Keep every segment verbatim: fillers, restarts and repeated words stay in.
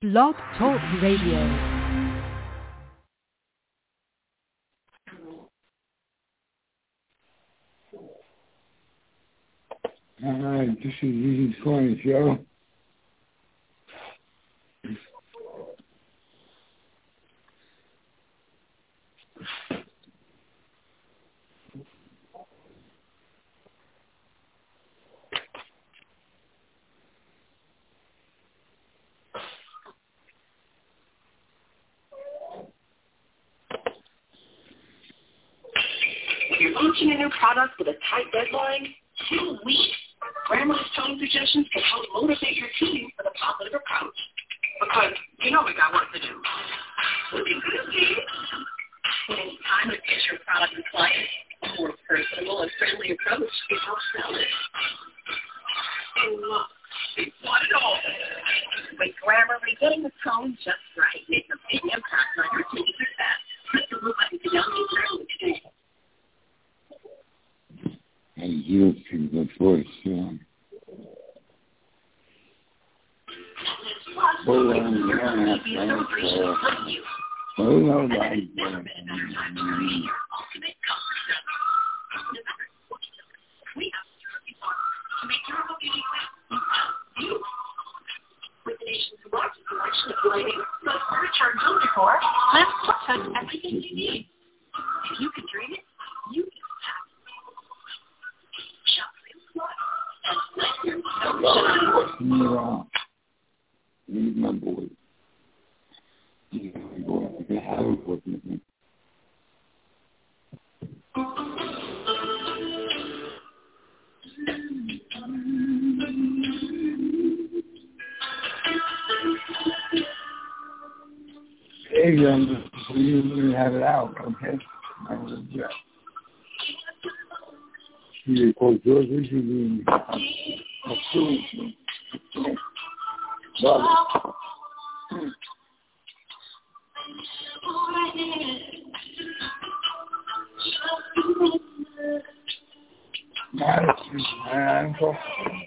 Blog Talk Radio. All right, this is Easy Corner Show. You're launching a new product with a tight deadline? Two weeks. Grandma's tone suggestions can help motivate your team with a positive approach. Because you know we got work to do. Looking good, kid. When it's time to pitch your product to clients, a more personal and friendly approach can help sell it. And look, we want it all. With Grammarly, getting the tone just right makes a big impact on your team's success. Click the blue button to download Grammarly today. And you can go first, yeah. Hold on, you don't have to answer. Hold on, like that. With the nation's largest selection of lighting, plus furniture and home decor, let's touch everything you need. If you can dream it, you can have it. Leave my boy. You go out and have a book with me. Hey, young, so you really have it out, okay? I will adjust. You call George, what you mean? I'm suing you. Brother. Nice, my uncle.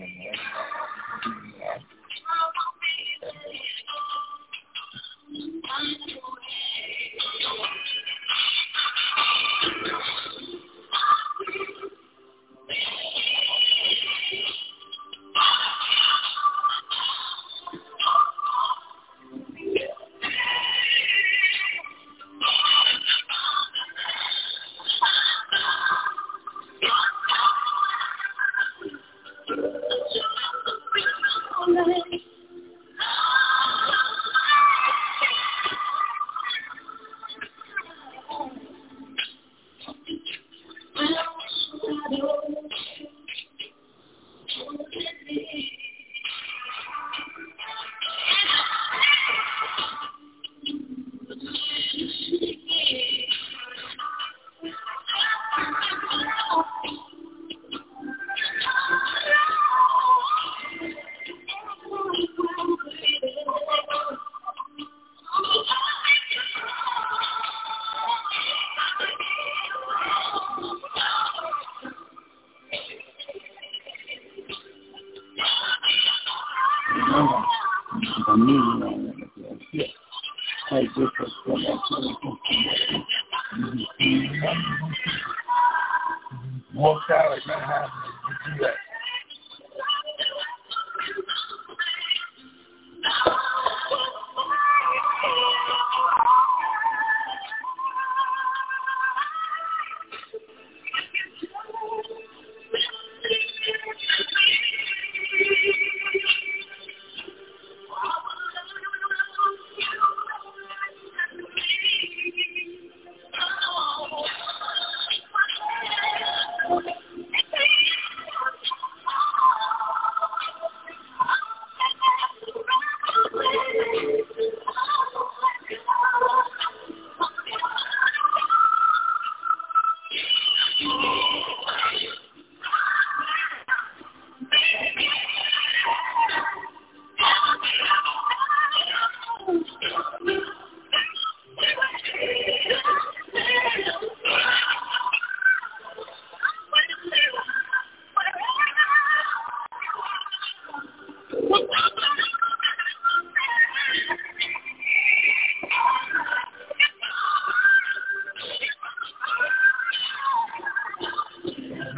Walked out like that happened to do that.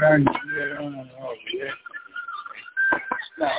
trying to get on and off here. No.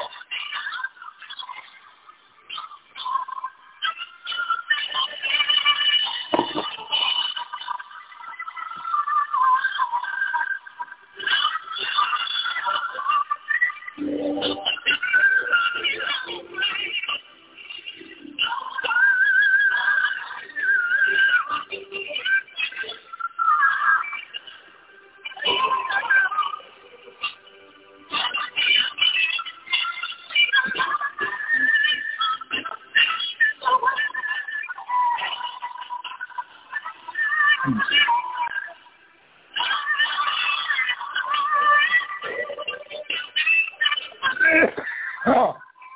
Oh.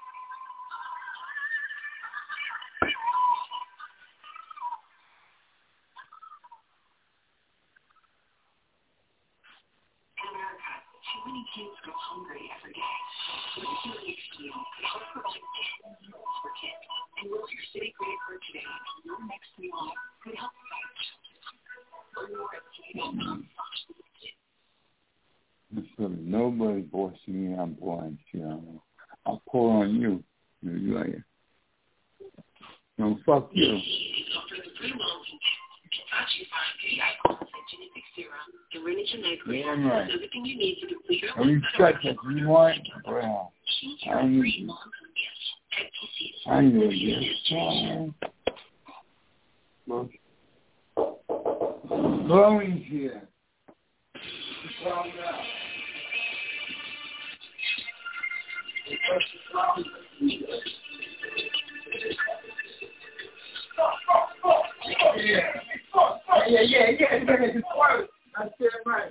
Too many kids go hungry every day. What is your next meal? Help provide ten meals for kids. Enroll your city credit card today. Your next meal could help provide children. Learn more at city dot com. Listen, nobody forcing me. I'm blind, you know. I'll pull on you. You like it. No, fuck you. Yeah, I'm right. Everything you need to complete your Are you such a you want? Well, I need I need you. Blowing here. Calm down. Yeah. Yeah, yeah, yeah. I said right.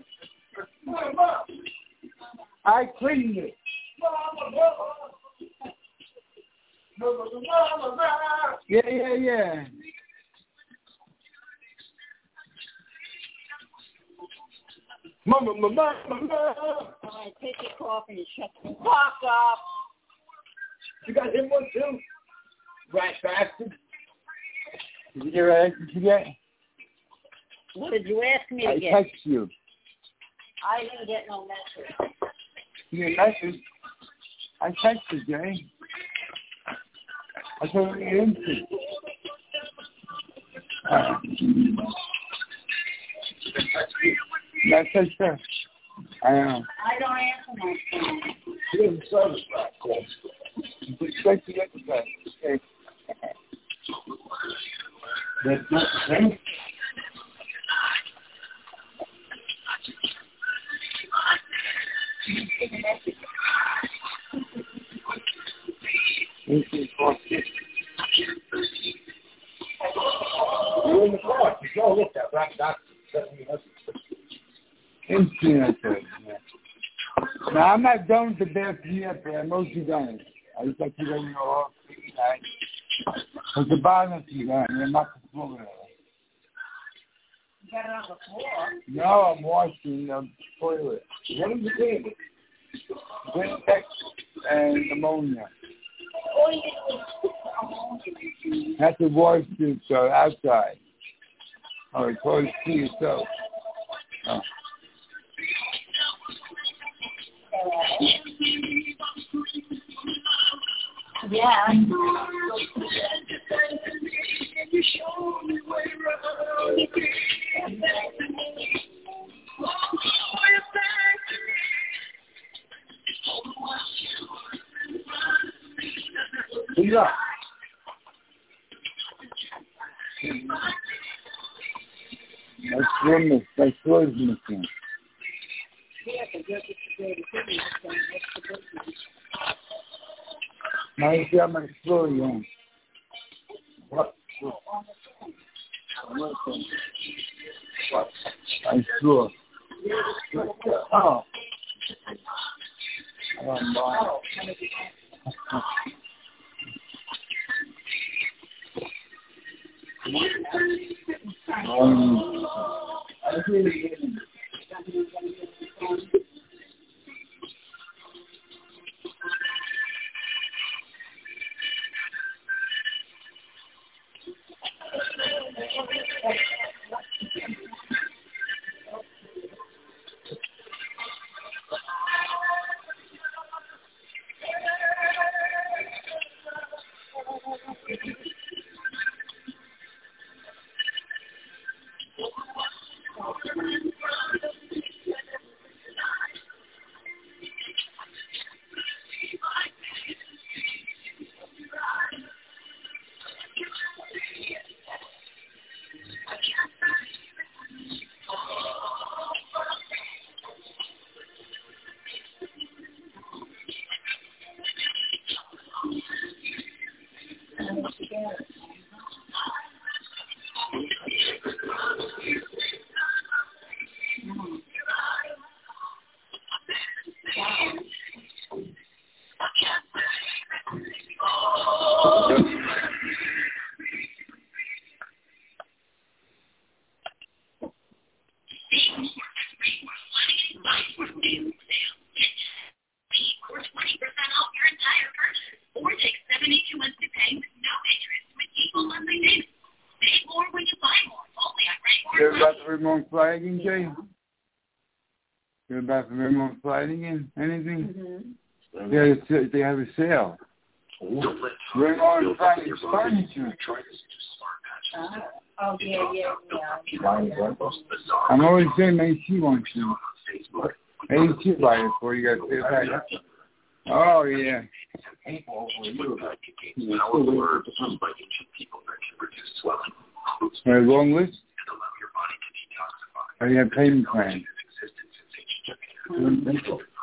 I cleaned it. Yeah, yeah, yeah. Mama, mama, mama. All right, take your cough and you shut the fuck up. You got him one too? Right, bastard. Did you get what I asked you to get? What did you ask me to I get? text you. I didn't get no message. You get a message? I texted you, eh? I told you into. Uh, that's it, sir. I know. I don't answer my phone. You didn't service that call. You expect to get the best. Okay. That's not the same. You're in the car. You go look at that. That's instant. Now, I'm not done with the bad yet, but I'm mostly done. I just like to let you know all three nights. But the bottom you got, you're not the floor. You got it on the floor? No, I'm washing the toilet. What is the thing? Wintex and ammonia. Oh, you have to wash this uh, outside. All right, close to yourself. Oh. Yeah. Yeah. That's one that's clothes machine. Now you see how much floor you on. What? What? I floor. Oh. I don't know. Um, I really You're about the remote flagging, Jay? You're about the remote flagging in anything? Mm-hmm. Yeah, it's, they have a sale. Remote flagging furniture. Uh, oh, yeah, yeah, yeah. I'm always saying A C wants you. A C buy it for you. Got to pay back. Oh, yeah. A long list? Oh, you have payment plans. Mm-hmm.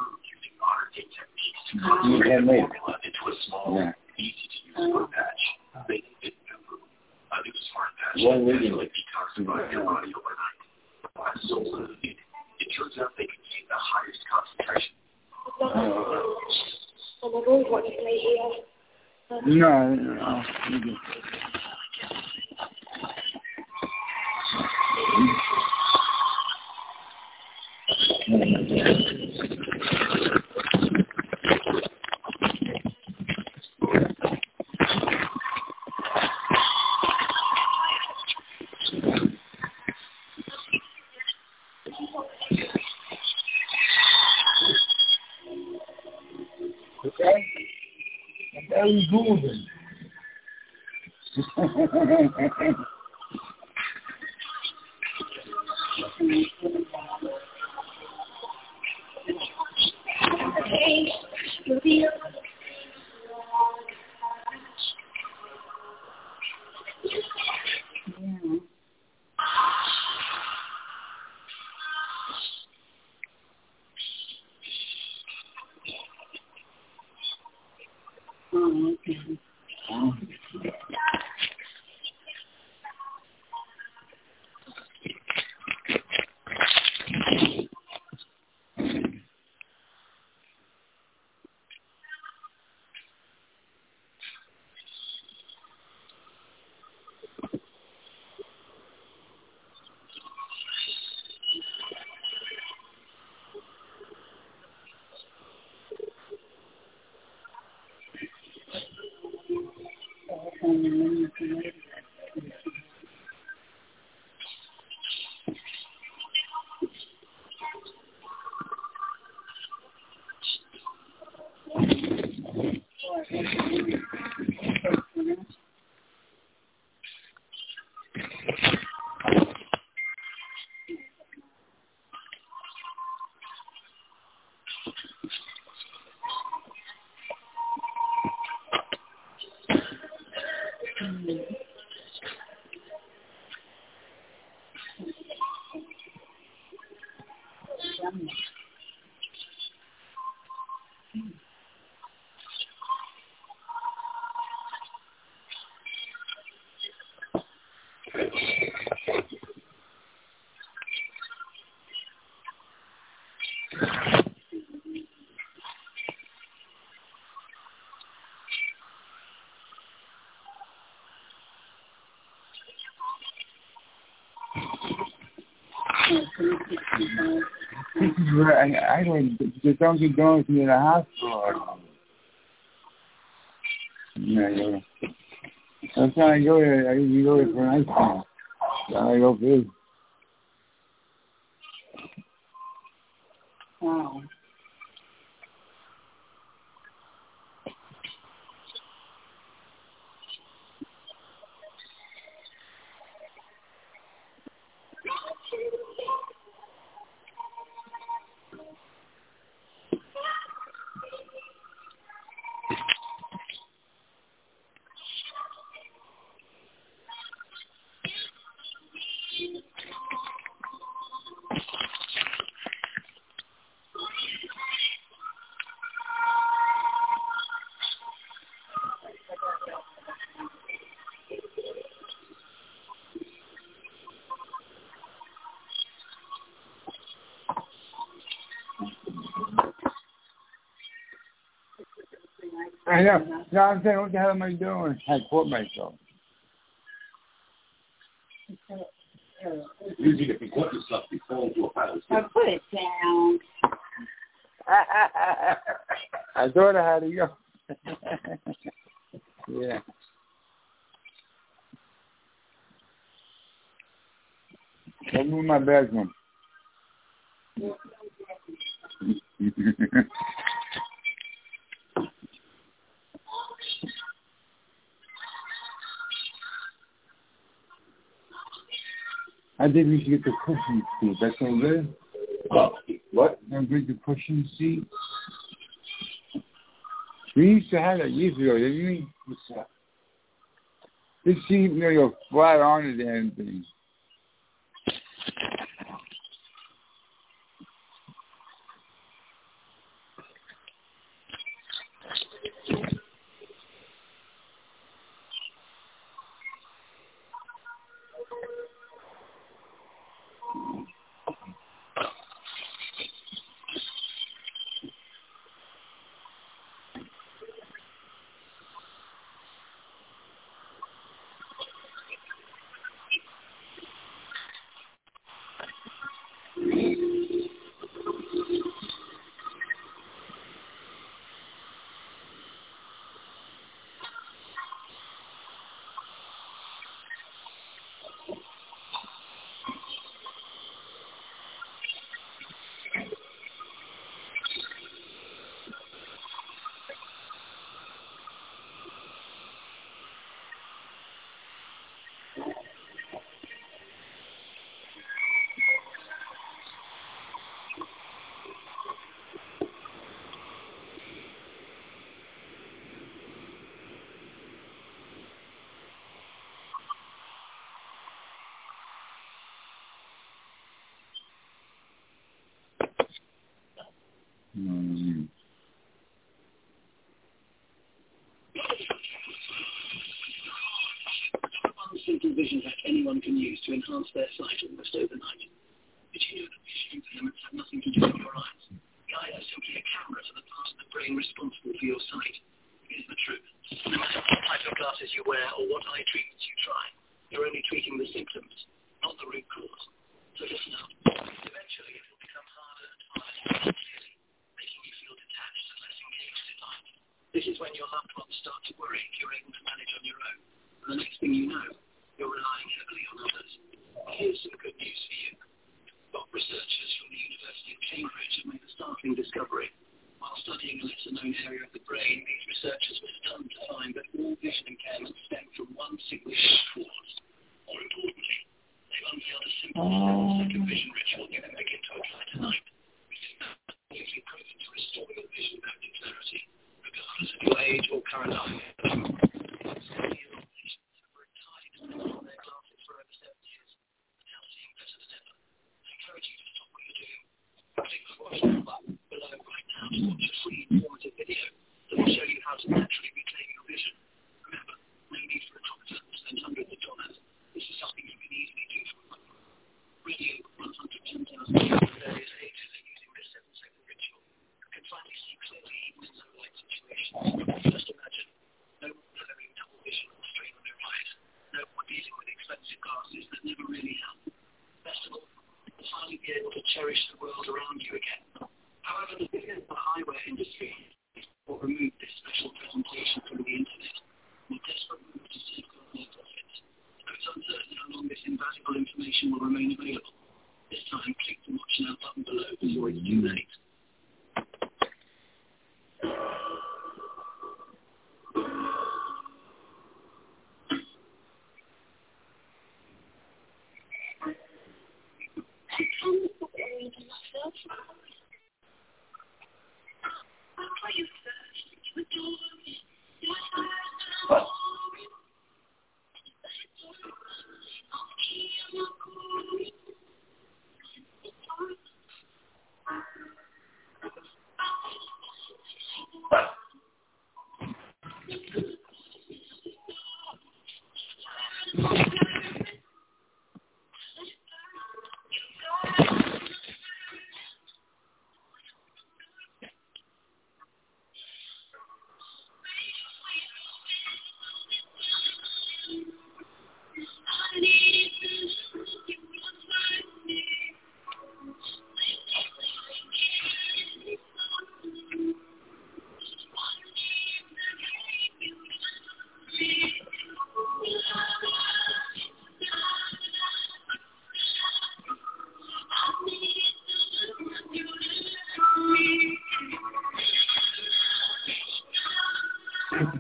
You can make it. Yeah. One reading. It turns out they contain the highest concentration. No, no. Okay? Very good. Hey, studio. Yeah. Oh, okay. Oh. This is where I, I don't, the Dunkin' Donuts near the hospital. Yeah, yeah. That's how I go there. I usually go there for an ice cream. That's how I go food. Wow. I know. No, I'm saying, what the hell am I doing? I caught myself. Usually if you cut yourself, you fall into a pile of I put it down. I thought I had to go. Yeah. Come in my bedroom. I think we should get the cushion seat. That's no good. Oh, what? No good, the cushion seat. We used to have that years ago, didn't we? What's that? This seat, you know, you're flat on it and thing. Mm. One simple vision hack anyone can use to enhance their sight almost overnight. Did you know that vision impairments have nothing to do with your eyes? The eye is simply a camera to the part of the brain responsible for your sight. Here's the truth. No matter what type of glasses you wear or what eye treatments you try, you're only treating the symptoms, not the root cause. So listen up. Eventually it will become harder and harder to see clearly, making you feel detached and less engaged in life. This is when your loved ones start to worry if you're able to manage on your own. And the next thing you know, you're relying heavily on others. Here's some good news for you. Top researchers from the University of Cambridge have made a startling discovery. While studying a lesser-known area of the brain, these researchers were stunned to find that all vision impairments stem from one single cause. More importantly, they've unveiled a simple seven-second vision ritual you can begin to apply tonight, which is usually proven to restore your vision back to clarity, regardless of your age or current eye. Watch a free informative video that will show you how to naturally reclaim your vision. Remember, no need for a doctor to spend hundreds of dollars. This is something you can easily do for one. Radio one hundred ten thousand people of various ages are using this seven-second ritual. You can finally see clearly even in low-light situations. Just imagine, no more blurring double vision or strain on your eyes. No more dealing with expensive glasses that never really help. Best of all, you'll finally be able to cherish the world around you again. However, the biggest eyewear industry will remove this special presentation from the internet. We're desperate to safeguard their profits. So it's uncertain how long this invaluable information will remain available. This time, click the Watch Now button below before it's too late.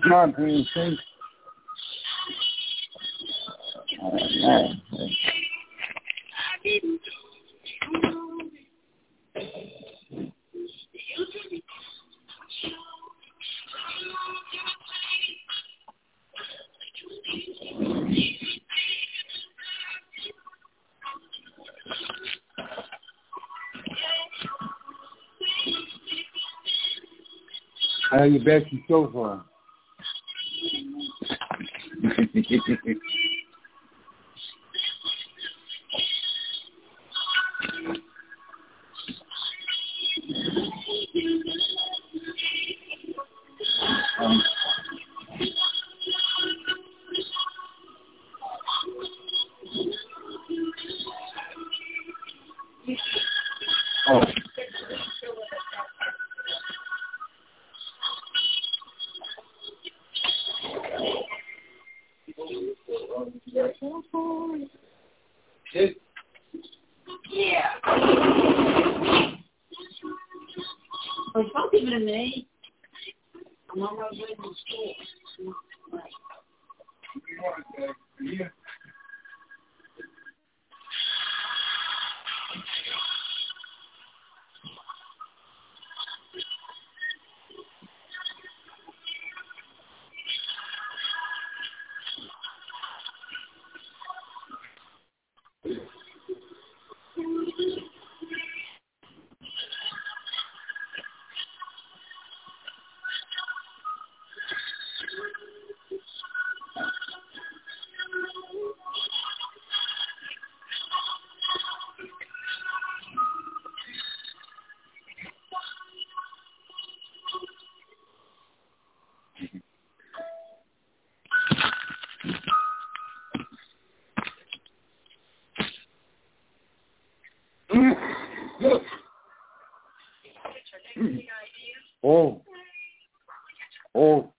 job for you, think. Alright. How you best so far? um, oh. Yeah. Well, don't give it to me. I'm on my way to the store. Yeah. Oh. Oh.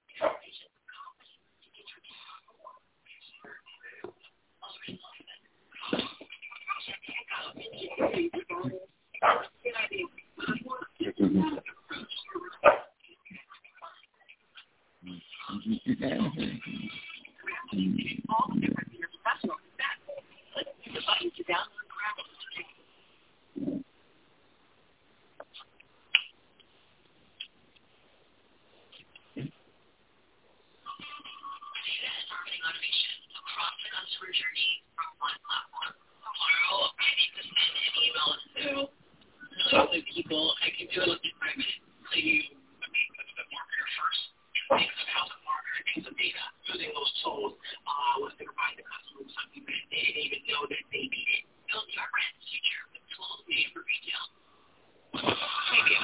People, I can do it within five minutes. So you, I mean, a bit more care first. Things of how to market and things of data. Using those tools, uh, was to provide the customer with something that they didn't even know that they needed. Build your brand future with tools made for retail. Maybe.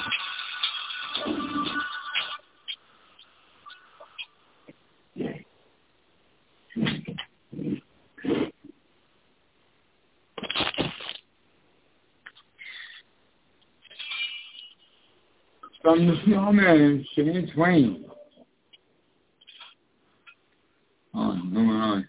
From the snowman, Shane Twain. Oh, no, no.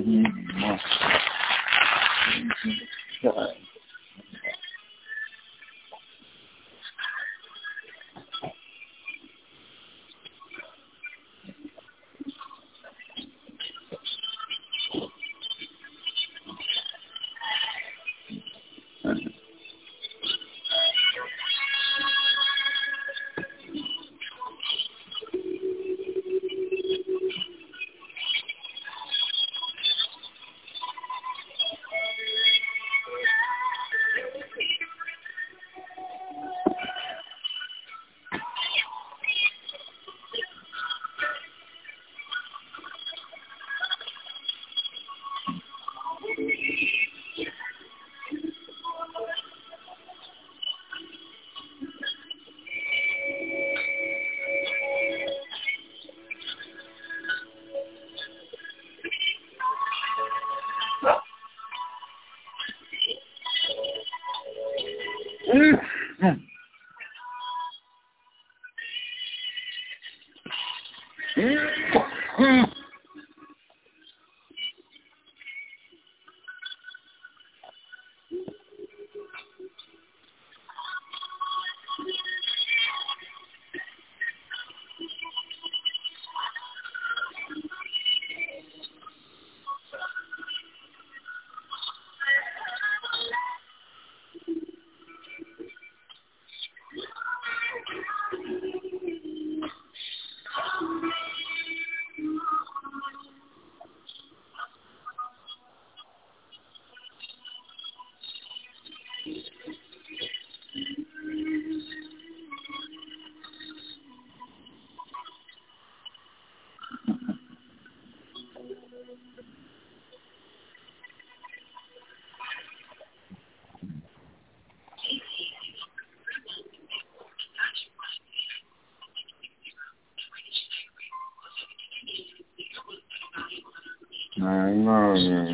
I know.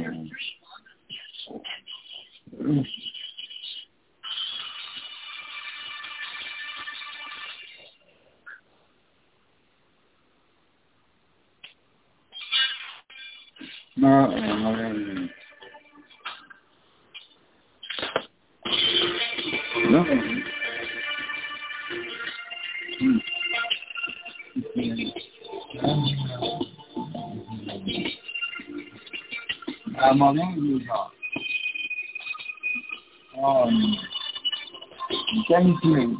No, no, no. I'm on you, um, thank you.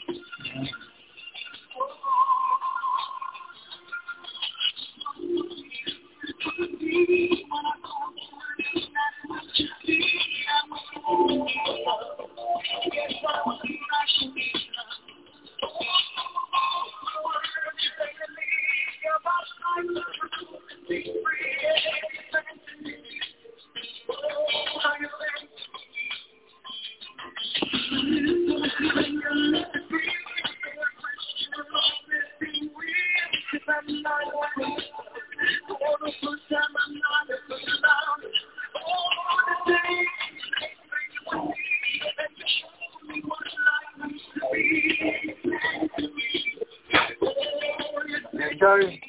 Sorry.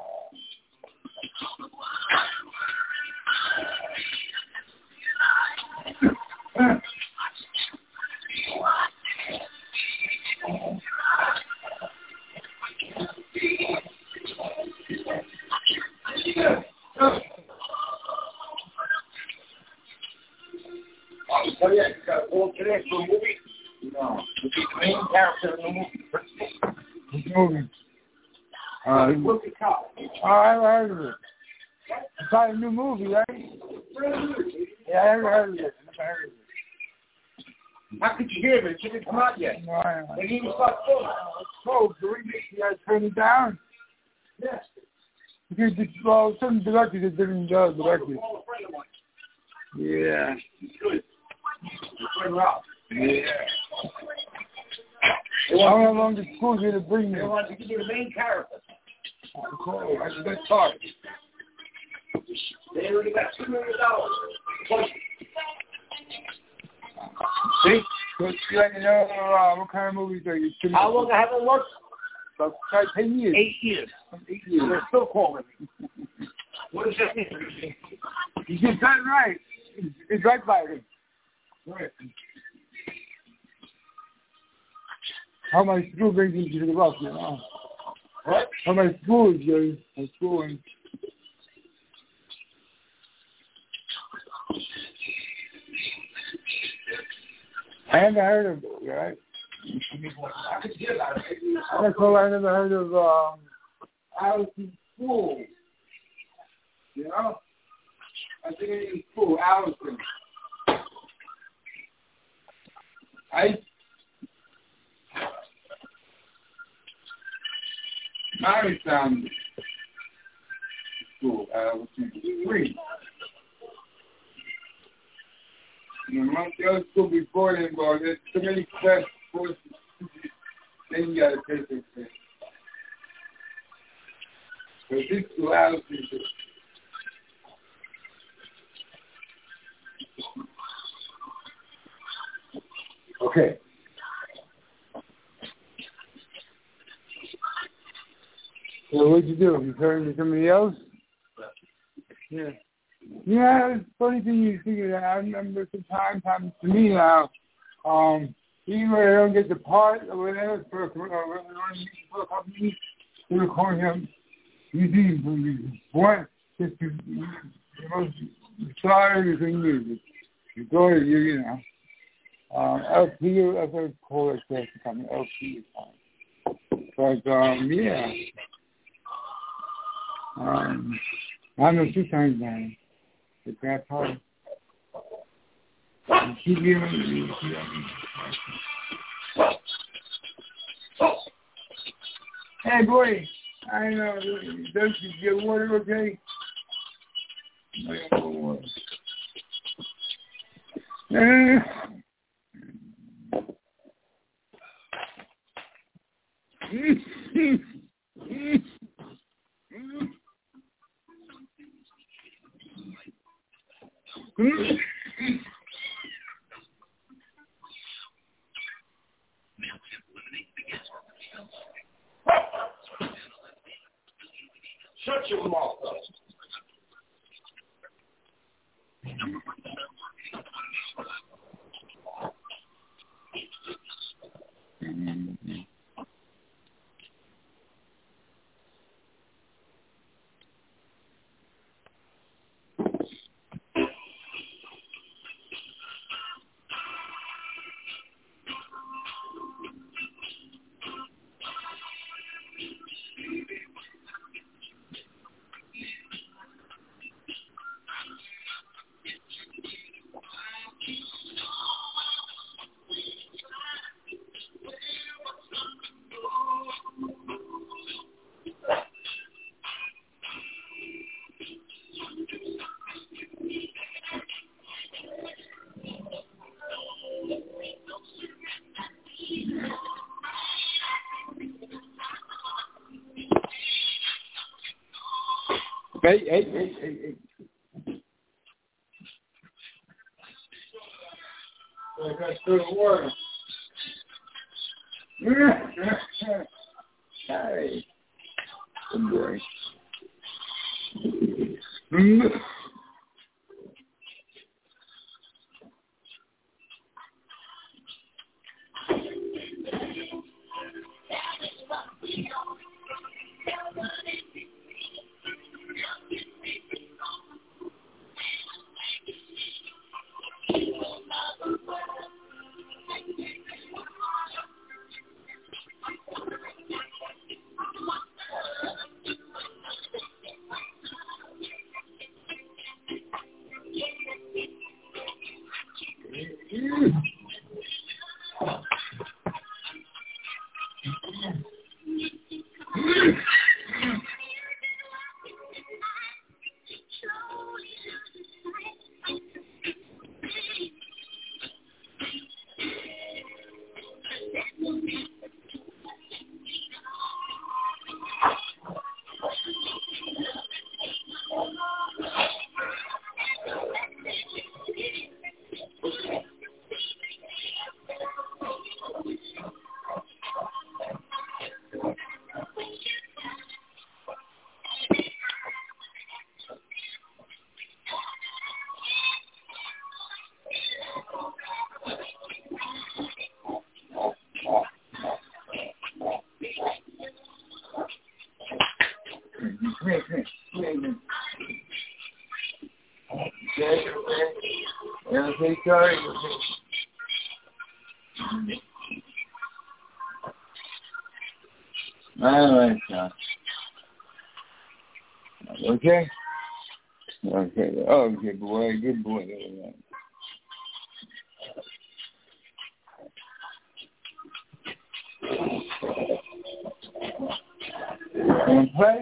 Oh yeah, you got all today for a movie? No. To be the main character in the movie. Which movie? Uh, Look at Cop. Oh, I heard of it. It's not a new movie, right? Yeah, I never heard of it. I never heard of it. How could you hear it? It didn't come out yet. No, I don't know. They didn't even start filming. Oh, do we you guys turn it down? Yes. Because it's, well, some directors are different uh, directors. Yeah. Good. Out. Yeah. I don't know how long the school's going to bring me. They want to give you the main character. Cool. That's a good start. They already got two million dollars. See? So you let me know uh, what kind of movies are you shooting? How long I haven't worked? About five, ten years. Eight years. Eight years. They're still calling me. What does that mean? You get that right. It's, it's right fighting. Right. How much school brings you to the rough, you know? What? How much school is yours? How schooling? I haven't heard of it, right? That's all I never heard of um, Allison School. You know? I think it is school, Allison. I Mary sounds school, Allison. Three. And amongst the other school before them, well, there's so many class courses. Then you got to take this thing. But this school, Allison, okay. So what'd you do? You turned to somebody else? Yeah. Yeah, it's a funny thing you think of that. I remember sometimes happens to me now. Um, even when I don't get the part or whatever for a, for a company, we'll call him. You see, what? Just the most sorry thing is, you go to you, you know. Um, L P, I've heard call it the company. L P is fine. But um, yeah. Um, I know two times now. The crap hard. Keep you. Hey boy, I know. Don't you get water, okay? I got water. Shut your mouth up. Hey, hey, hey, hey, hey. I got to the water. Hey. Good boy. come here, come here. Come here, come here. Okay, okay. Yeah, okay, sorry. Okay. All right, son. Okay? Okay. Okay, boy. Good boy. Want to play?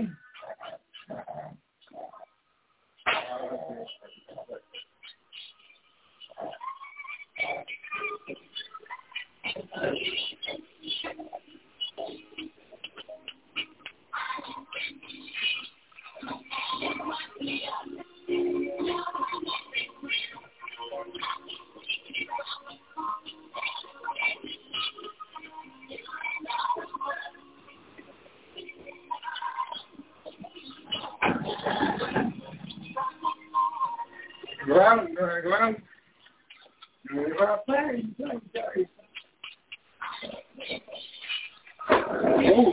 Go out, go out, go out. Go out, play. Oh.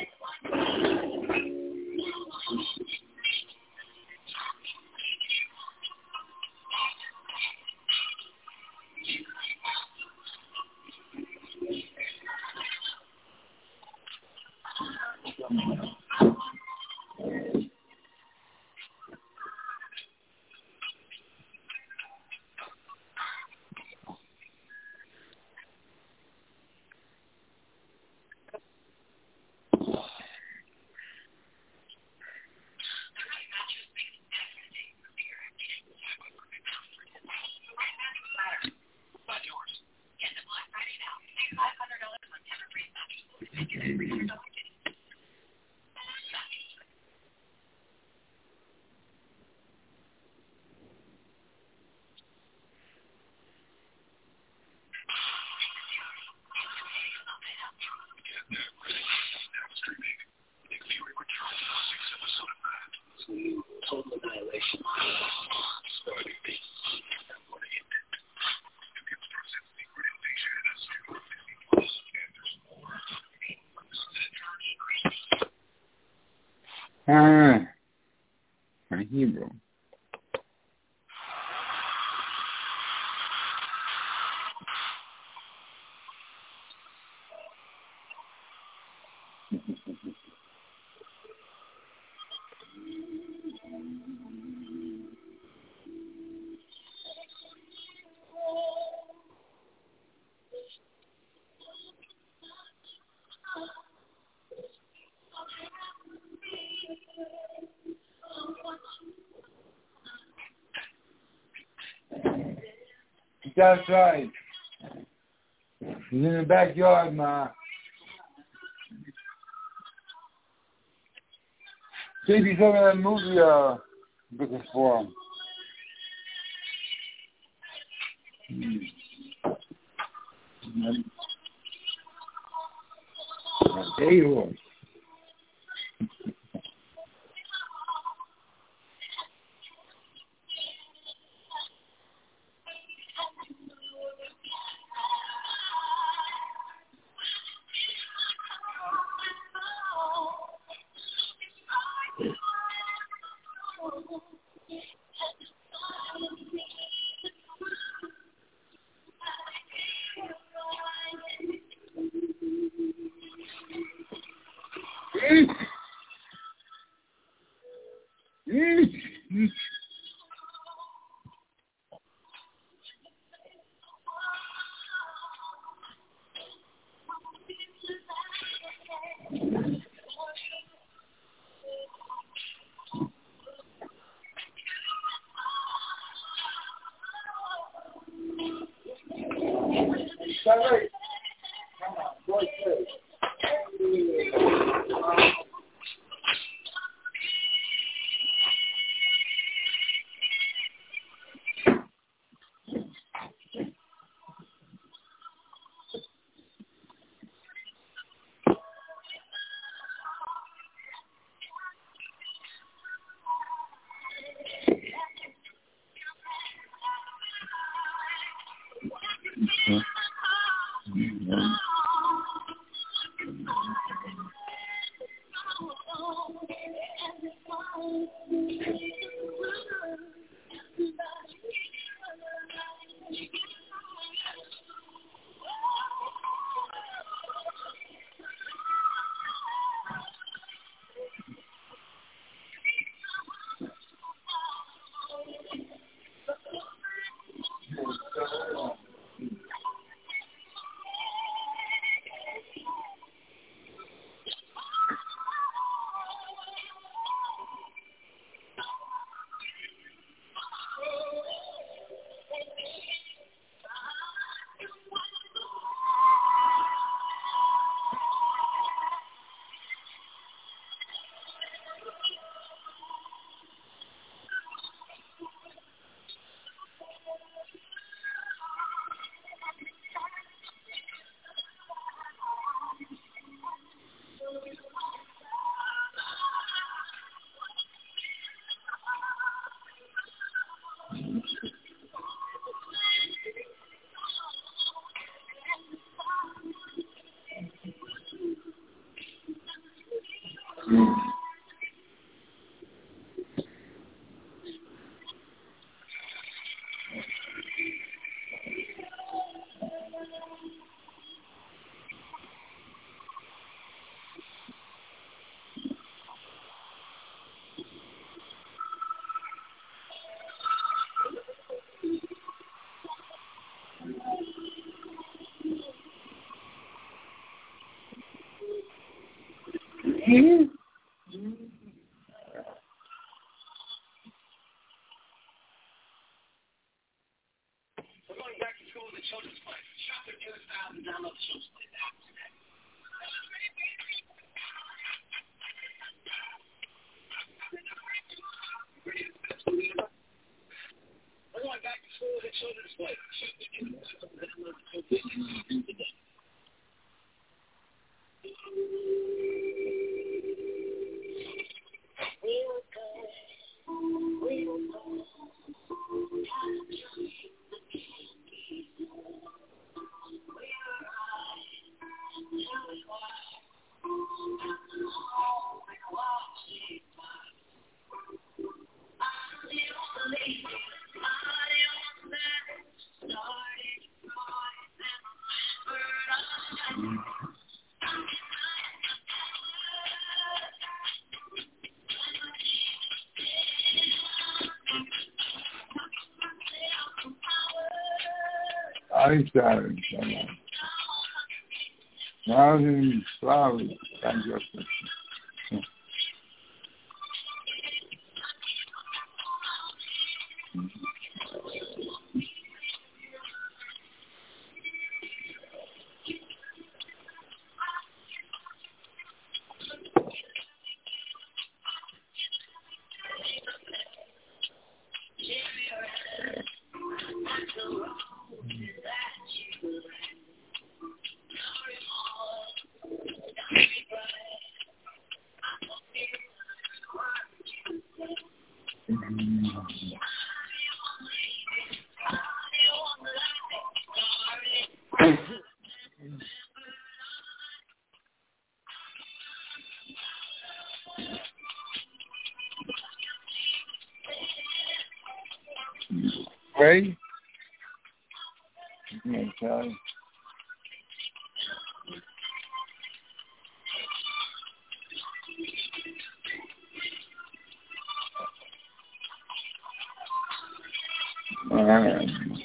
Total annihilation. Ah, my hero. He's outside. He's in the backyard, Ma. See if he's over that movie uh, looking for him. Hmm. There you are. Hmm? We're going back to school with the Children's Place. Shop their newest style and download the Children's Place app today. We're going back to school with the Children's Place. Shop their newest style and download the Children's Place app today. I started someone. Thousand flowers, thank you. Ready? Okay. All right.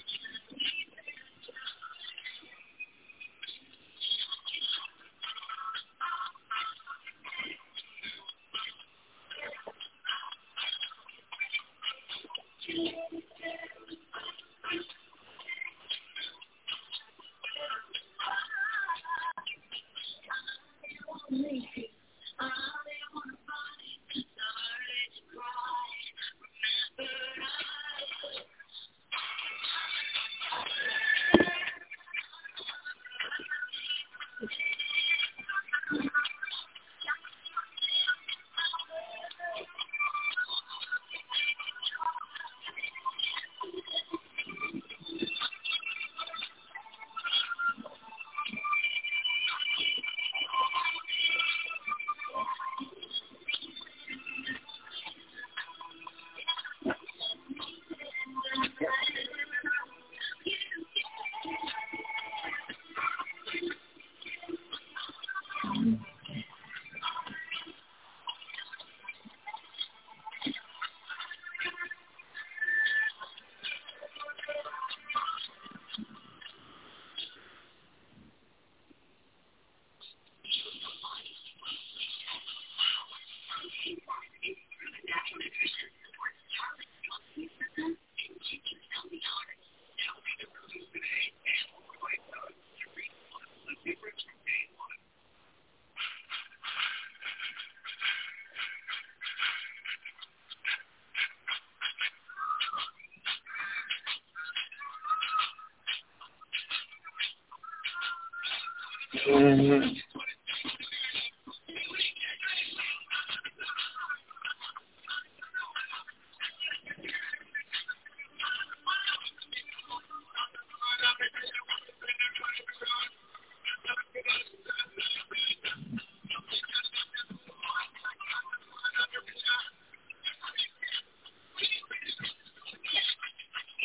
Mm-hmm.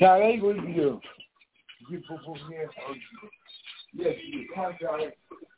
Charlie, what do you do? You put put me in. Yes, you come on, Charlie.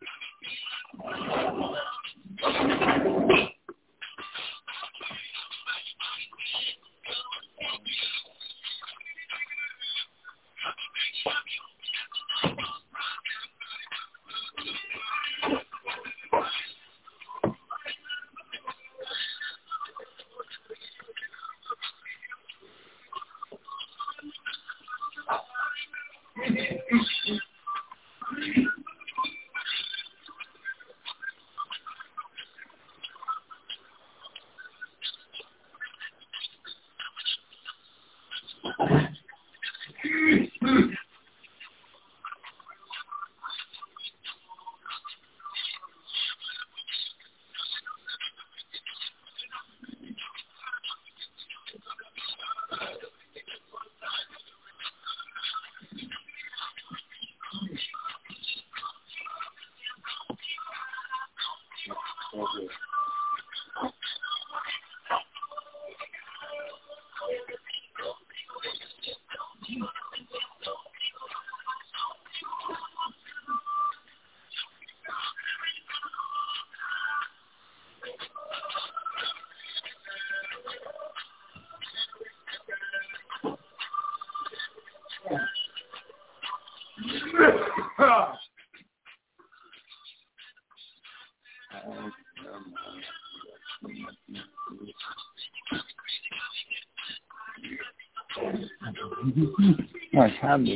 My tablet.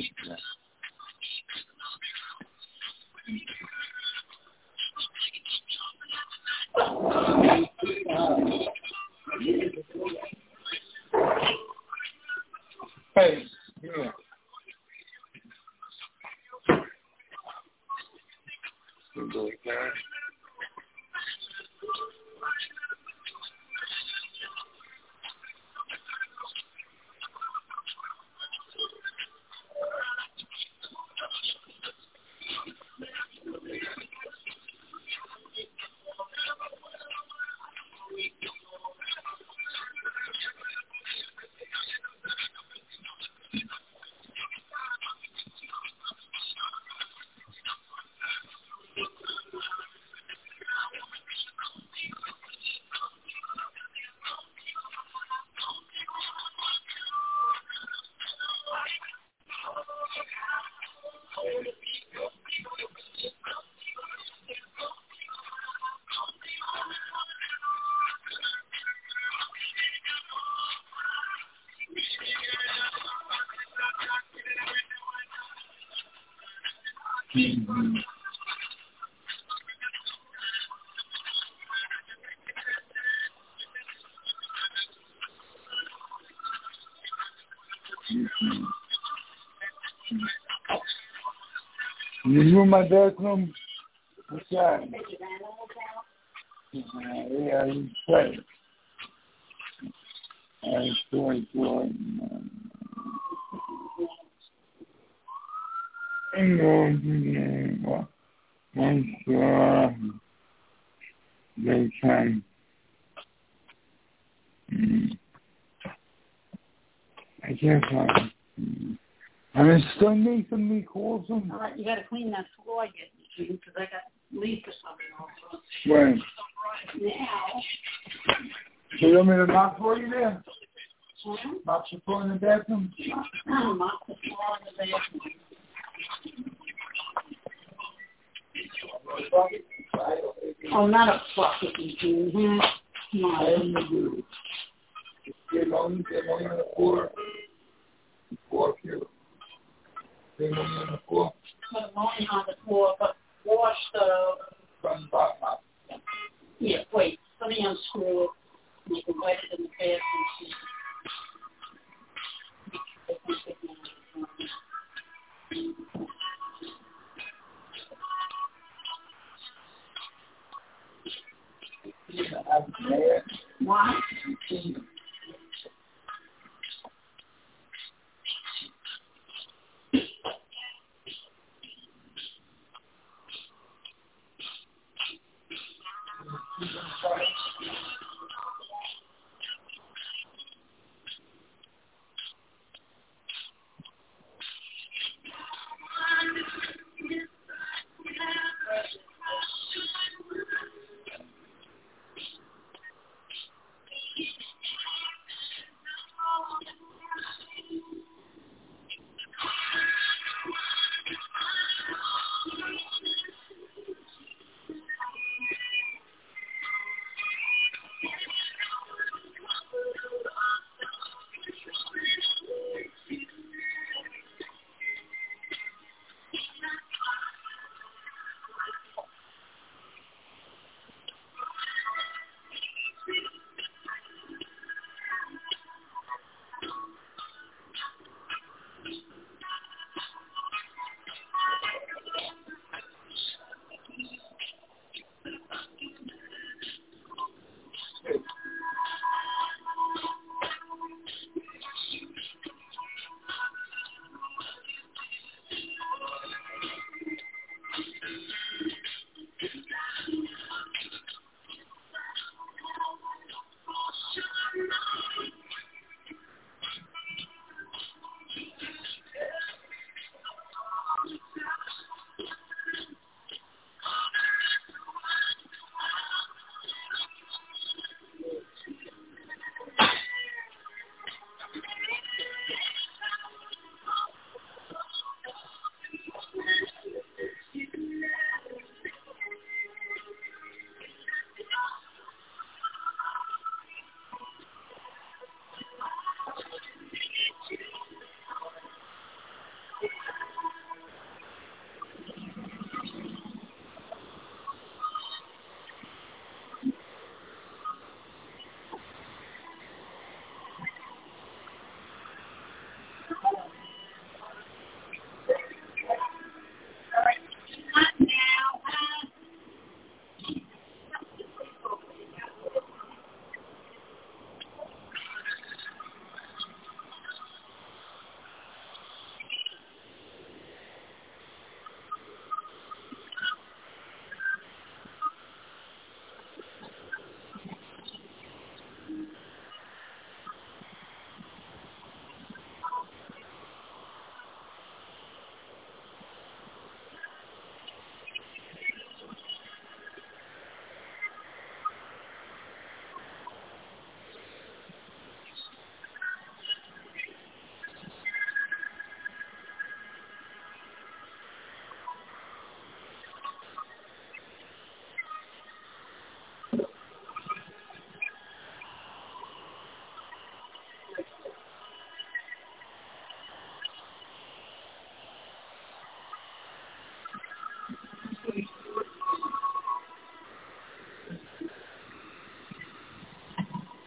Hey, yeah. Mm-hmm. You knew my bathroom? What's that? Uh, yeah, you say. I saw it going. I'm going to the one sure they can. Mm. I can't find it. And it's still making me call them. All right, you got to clean that floor again, because I got leaf or something also. When? Now. So you want me to knock for you there? Hmm? Knock the floor in the bathroom? Knock the floor in the bathroom. Oh, not a bucket. Mm-hmm. No. I am the dude. Get on, get on the floor. Floor here. Get on the floor. Put a morning on the floor, but wash the... Front bottom up. Yeah, wait. Let me unscrew it. You can wet it in the bathroom. What?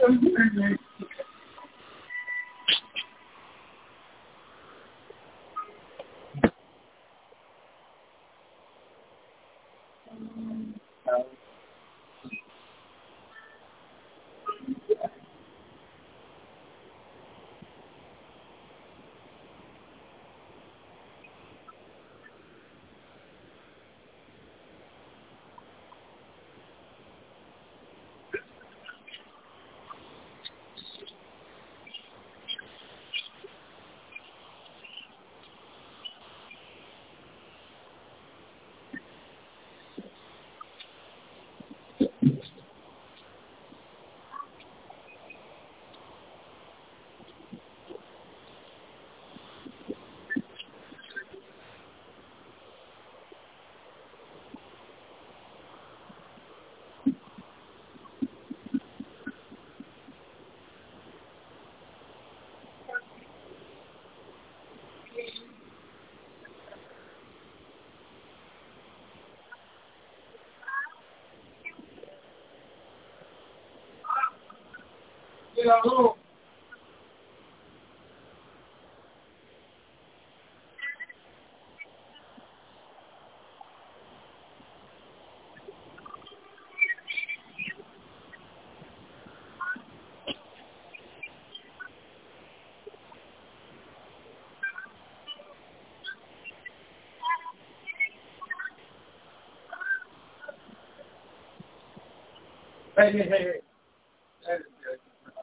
Hello. Hey, hey, hey. That is good.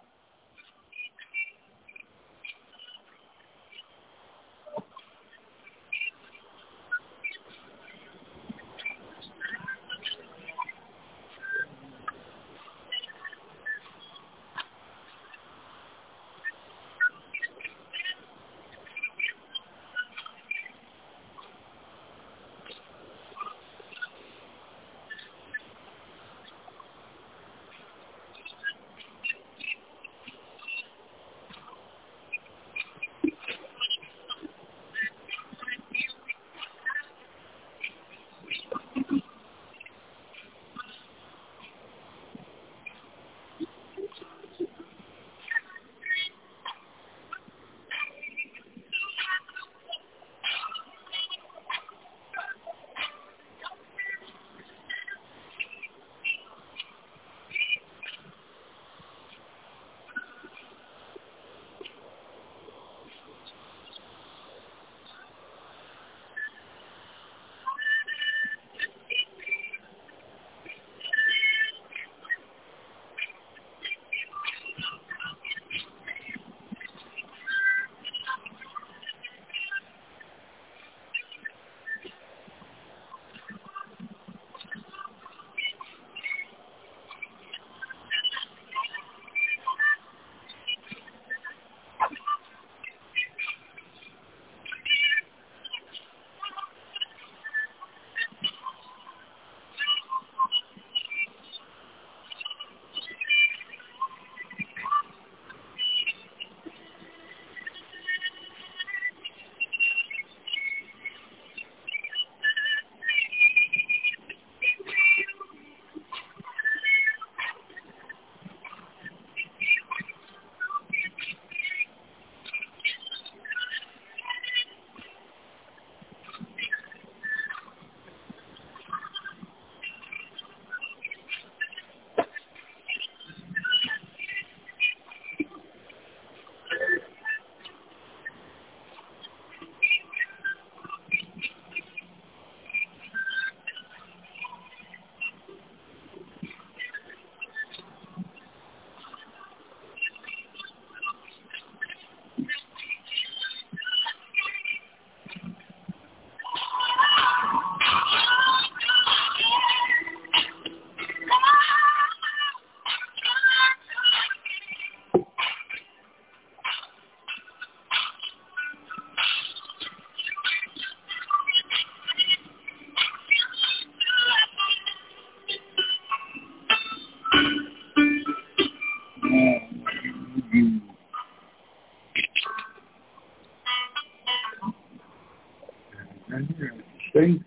See?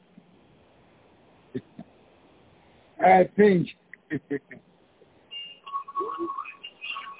I think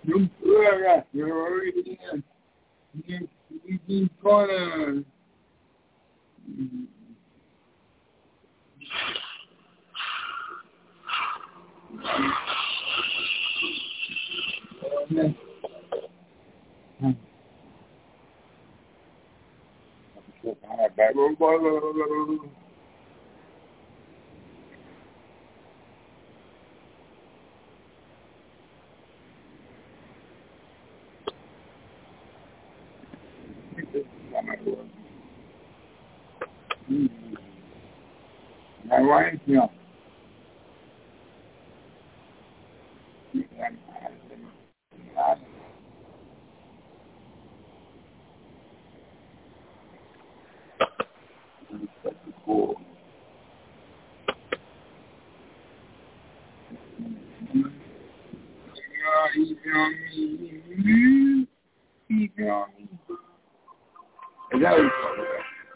You right, you're already in. You you keep going. My wife, no. Cool. Easy on me. Easy on me. Is that what you're talking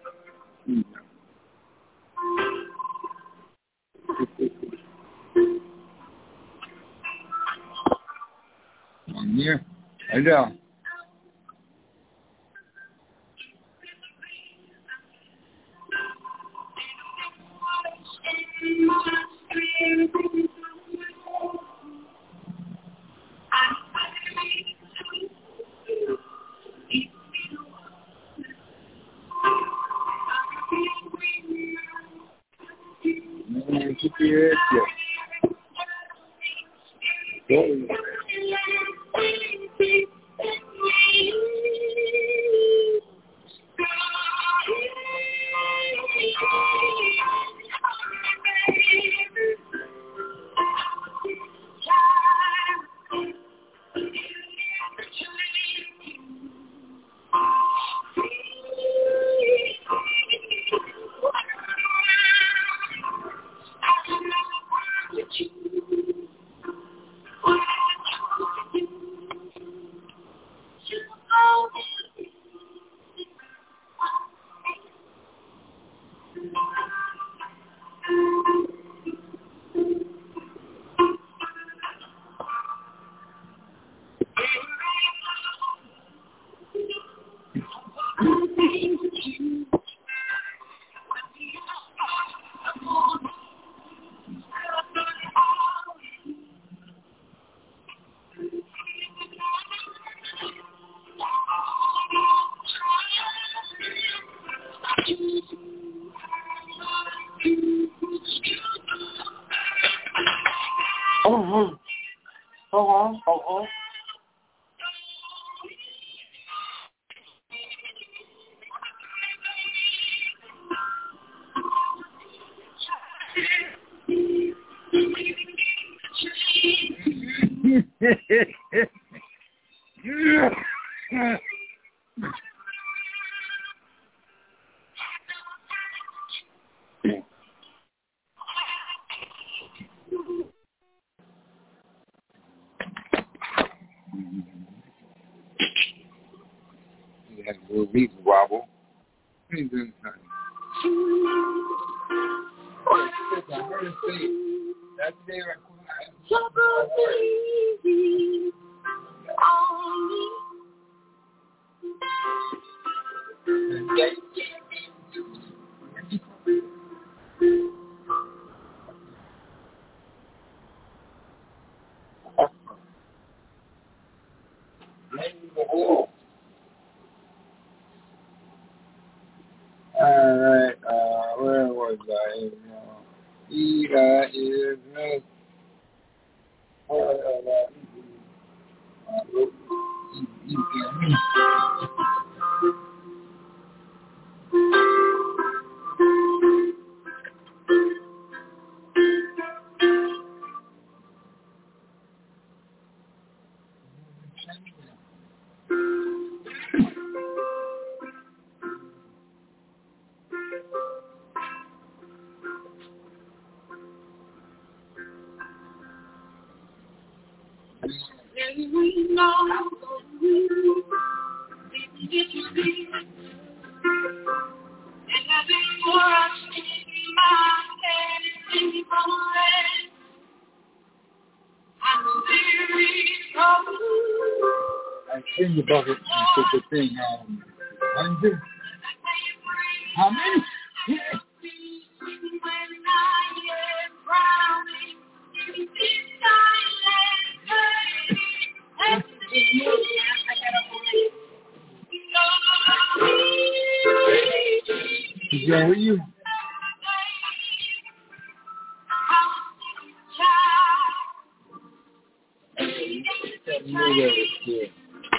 about? On here? I know. Oh, oh, oh, oh, oh. That little beat wobble. He's doing something. I heard him say that day right Alright, uh, where was I? He uh, is next. Where was I? Uh, you can me. I'm in the bucket and put the thing on. Hundred. How many? Yeah. Is that with you? Yeah.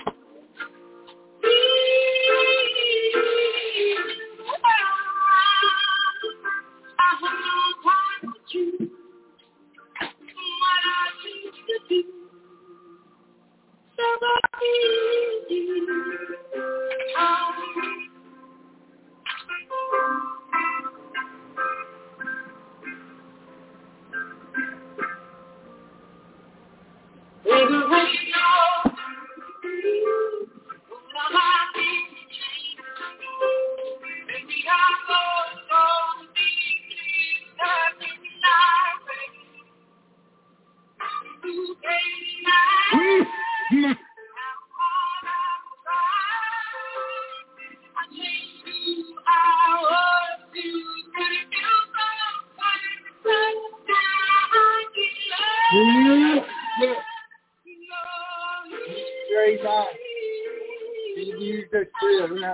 Very nice. You use that trail now.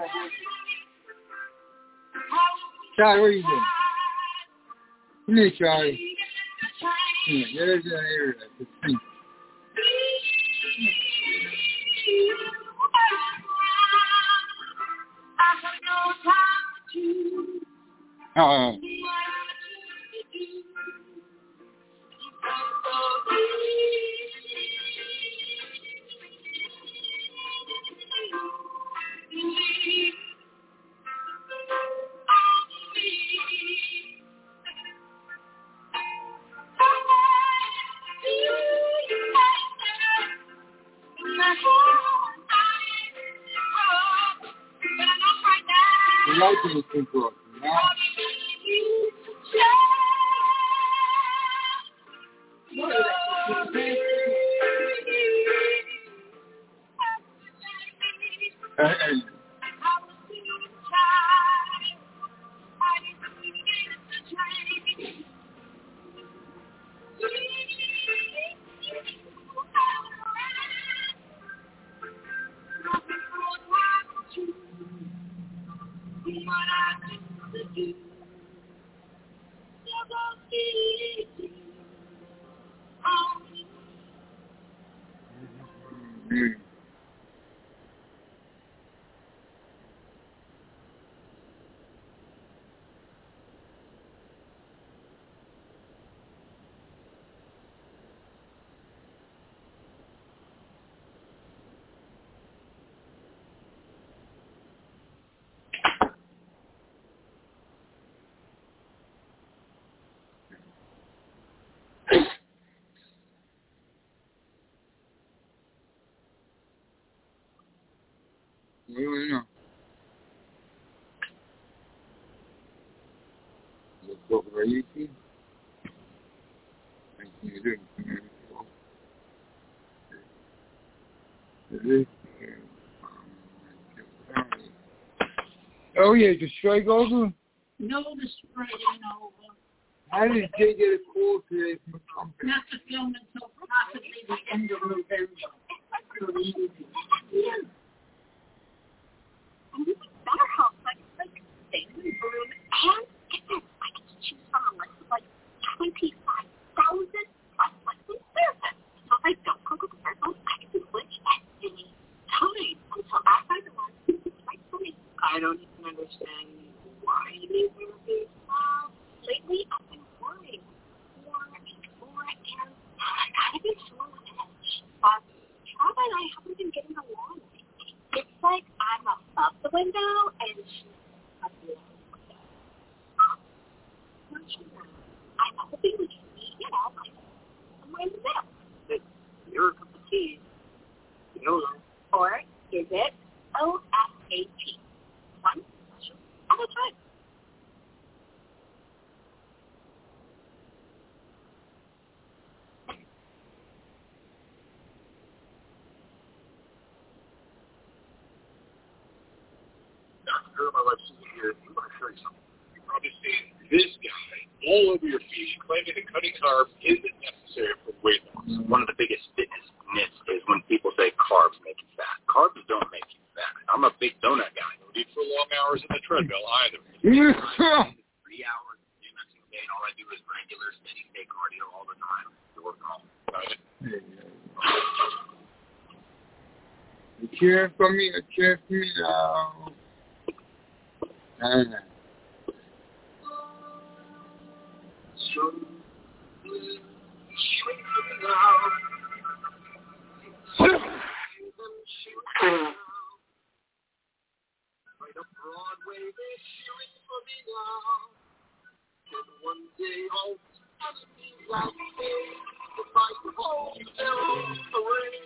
Charlie, what are you doing? Come here, Charlie. Yeah, there's an area to think. Uh-oh. The lighting is too close. Now. Hey. Mm. What do you know? Let's go for eighteen. Oh yeah, the strike over? No, the strike ain't over. How did Jay get a call today from the company? Not to film until possibly the end of November. So the evening. Yeah. And this is better help. Like, like, stay in the room and get this. I get to choose from a list of like twenty-five thousand plus monthly services. So if I don't go to the circles, I can switch at any time until after the month is right for me. I don't even understand why they were this uh, lately. I've been worrying more and more, and I kind of been feeling an edge. But Trav and I haven't been getting along. It's like I'm above the window and she's above the window. Don't you know? I'm hoping we can meet, you know, like somewhere in the middle. It's your cup of tea. YOLO. Or is it O S A T? One question at a time. her, my wife Susan here, we want to show you something. You've probably seen this guy all over your feed claiming that cutting carbs isn't necessary for weight loss. One of the biggest fitness myths is when people say carbs make you fat. Carbs don't make you fat. I'm a big donut guy. I don't eat for long hours in the treadmill either. Three hours of gym every day, and all I do is regular steady state cardio all the time to work on. You cheering for me? You cheering for me now? Uh, Right up Broadway, they're cheering for me now. And one day all the things I say, if I hold them away.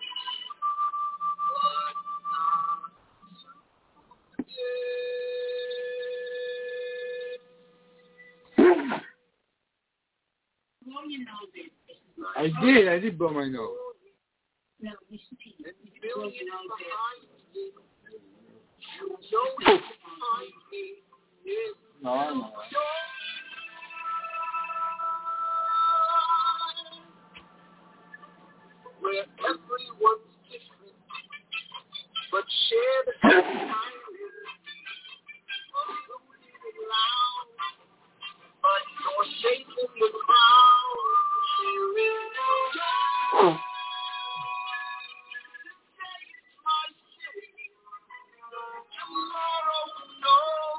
Blow your nose in. I did. I did blow my nose. No, you should pee. You blow your nose in. No, I'm not. Where everyone's different, but share the same time. But you're safe in the crowd. Oh. Tomorrow, no.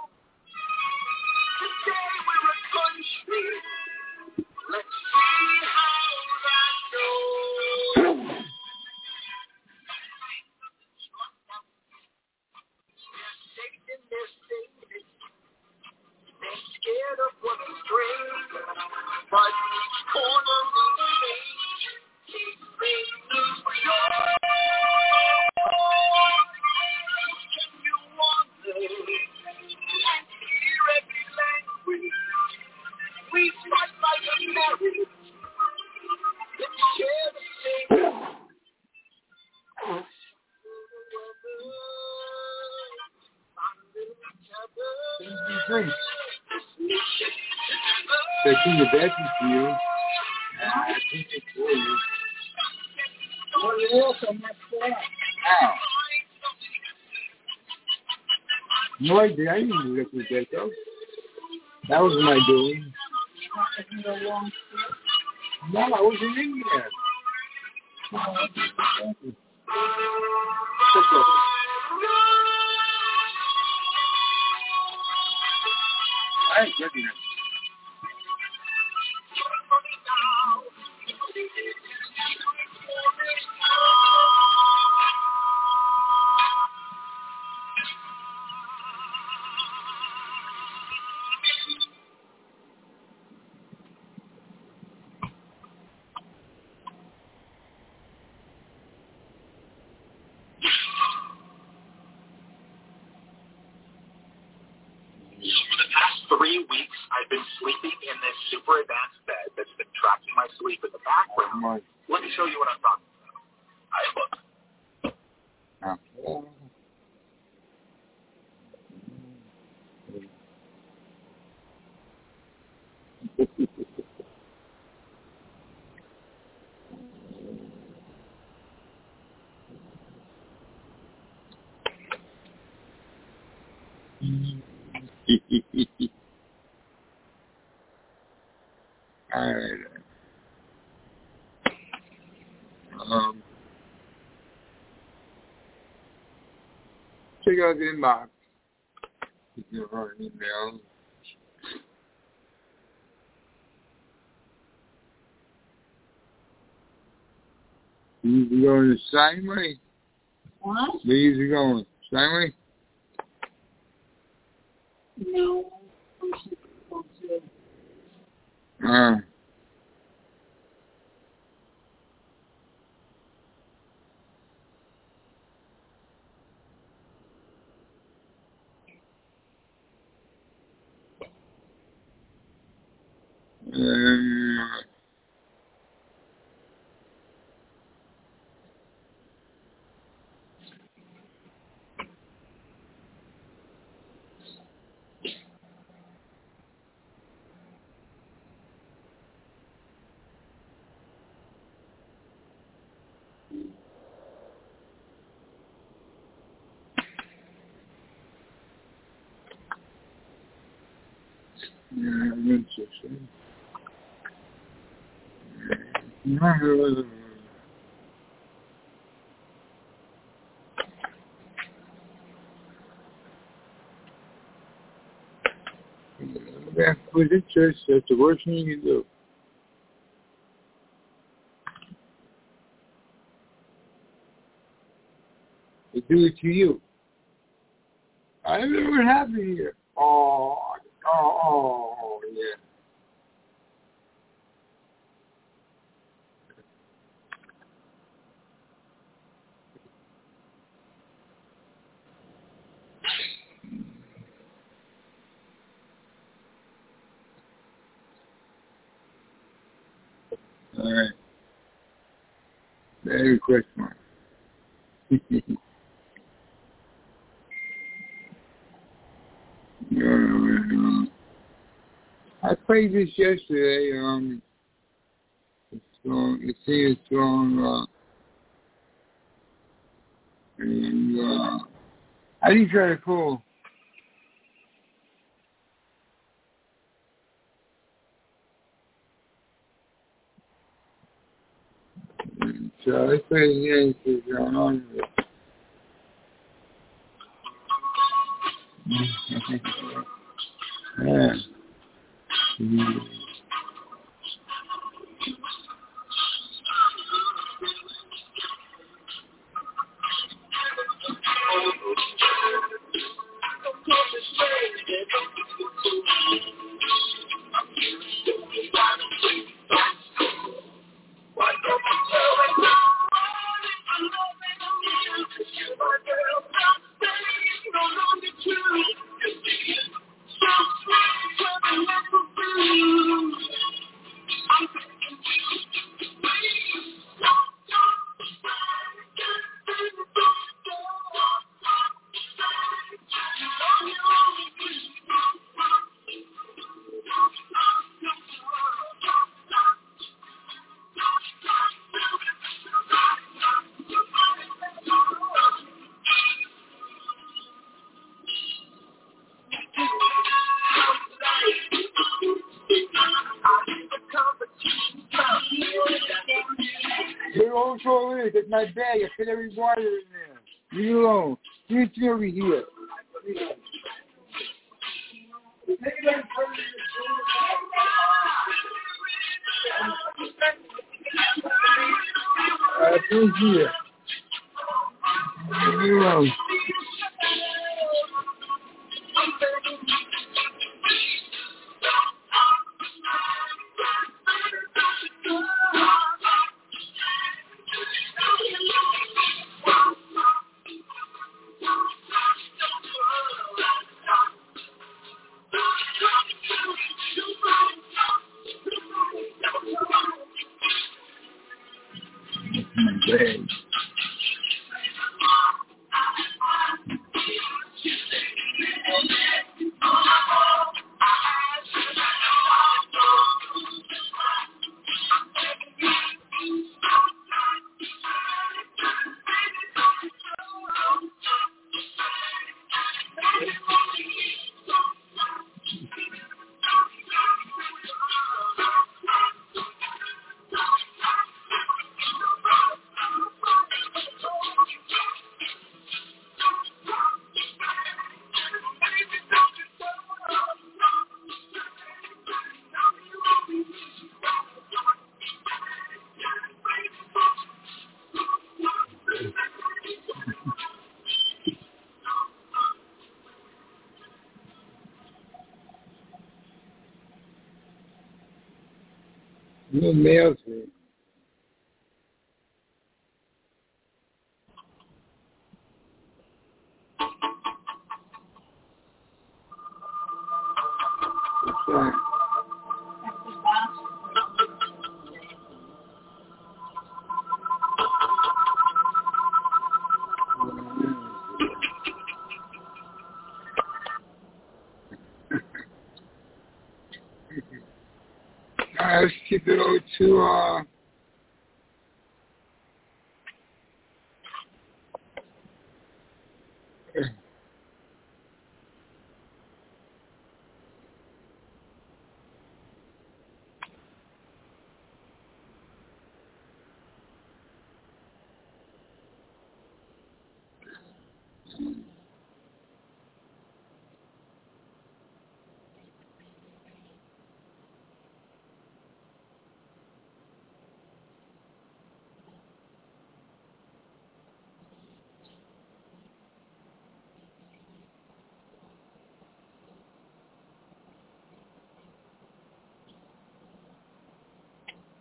Today we're a country. Let's see how that goes. They're stating, they're stating. They're scared of what's strange. But each corner will change. Keep things New York. Can you wonder? And hear every language. We fight like a marriage. Let's share the same. Drink. They see the best for you. I think it's for you. Well, you're welcome. That's that. Ow. No, I did. I didn't look at that, though. That was my doing. That isn't a long step. No, I wasn't in there. I ain't getting it. For the past three weeks, I've been sleeping in this super advanced bed that's been tracking my sleep in the background. Let me show you what I'm talking about. I look. Oh. All right. Um, check out the inbox. If you have an email. You going the same way? What? These are going the same way? No. I'm supposed to. Uh. Um, Yeah, interesting. Back with the church, that's the worst thing you can do. They do it to you. I don't know what happened here. Oh, oh, oh, yeah. All right. Very question mark. uh, I played this yesterday. Um, it's strong. You see, it's strong. Uh, and uh, I think it's very cool. And so I played it again. It's going on with it. Yeah. Mm-hmm. That's my bag. I put every water in there. Leave me alone. Give it to me over here. Uh, through here. Leave me alone. Bag. No mail to it. What's that? All right, let's keep it over to uh.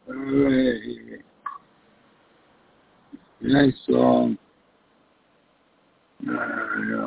Uh, nice song. Uh, yeah.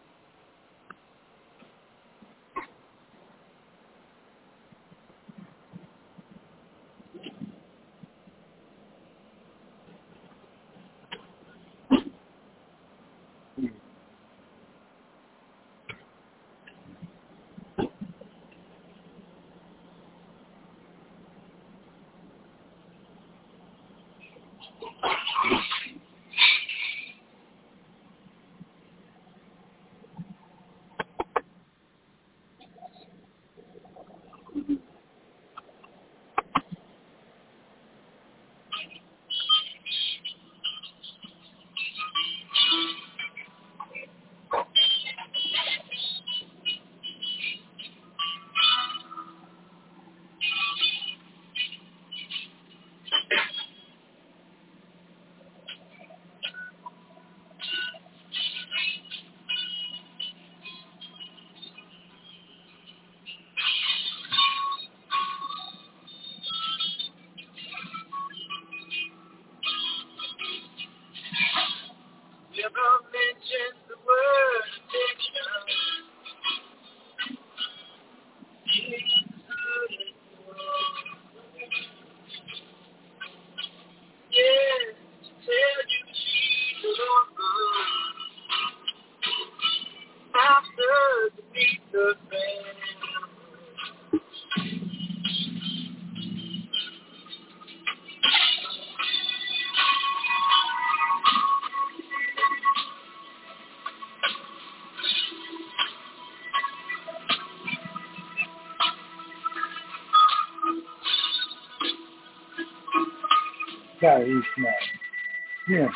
Yeah, he's not. Yeah.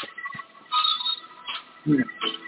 Yeah.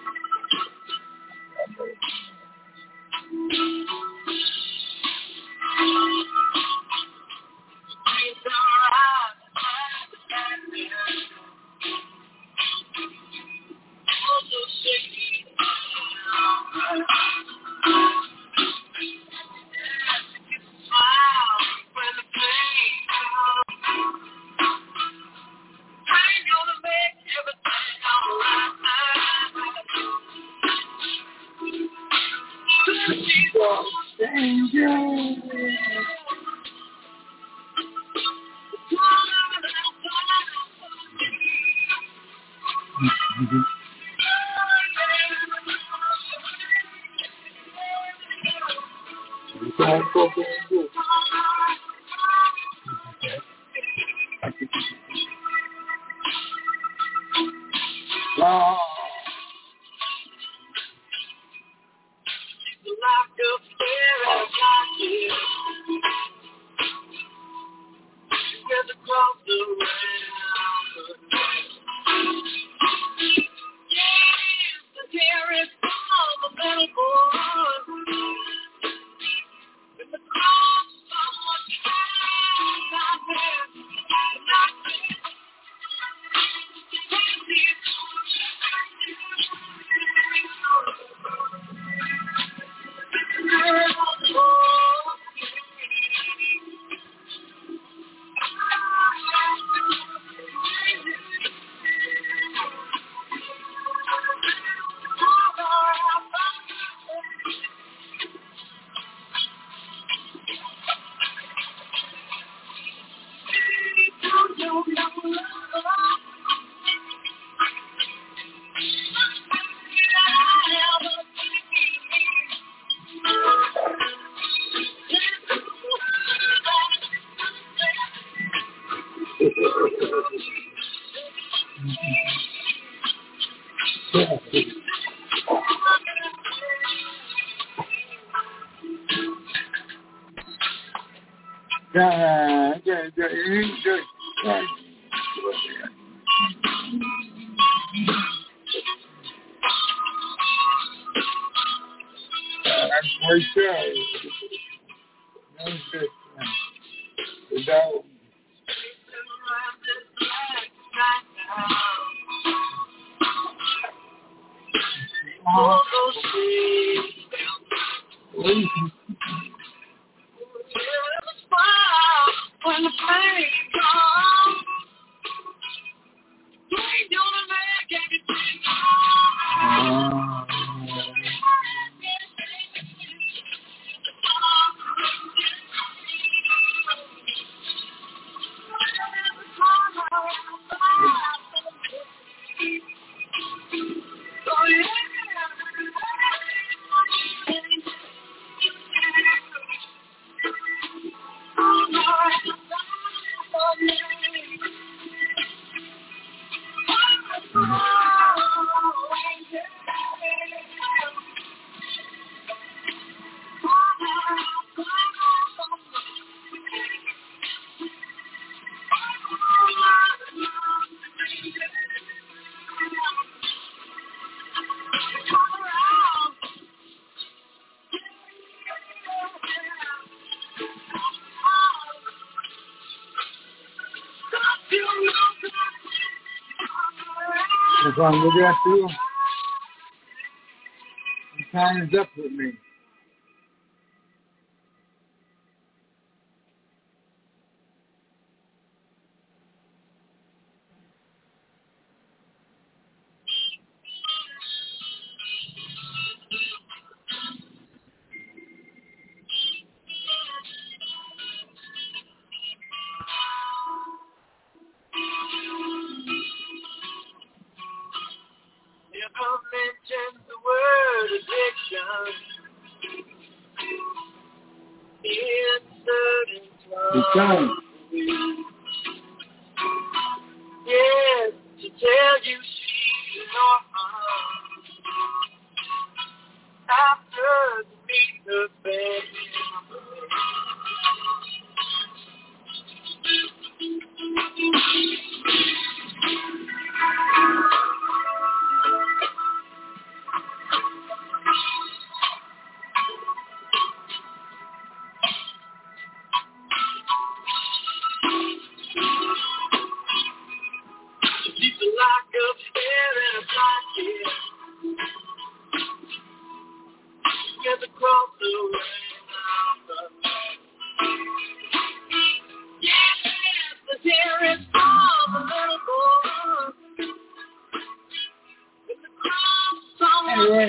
Oh. Yeah, yeah, yeah, yeah, yeah. That's for sure. That's good. Without. Oh, when the pain comes. We gonna make everything alright. Oh, yeah. If I'm looking at you, your time is up with me. Never mention the word addiction in certain It's time. yes, to tell you she's in your arms after the meet the bed. She's a lock up there in a pocket. Get across the way now. Yes, the dearest of the little boy. It's a cross on the Anyway.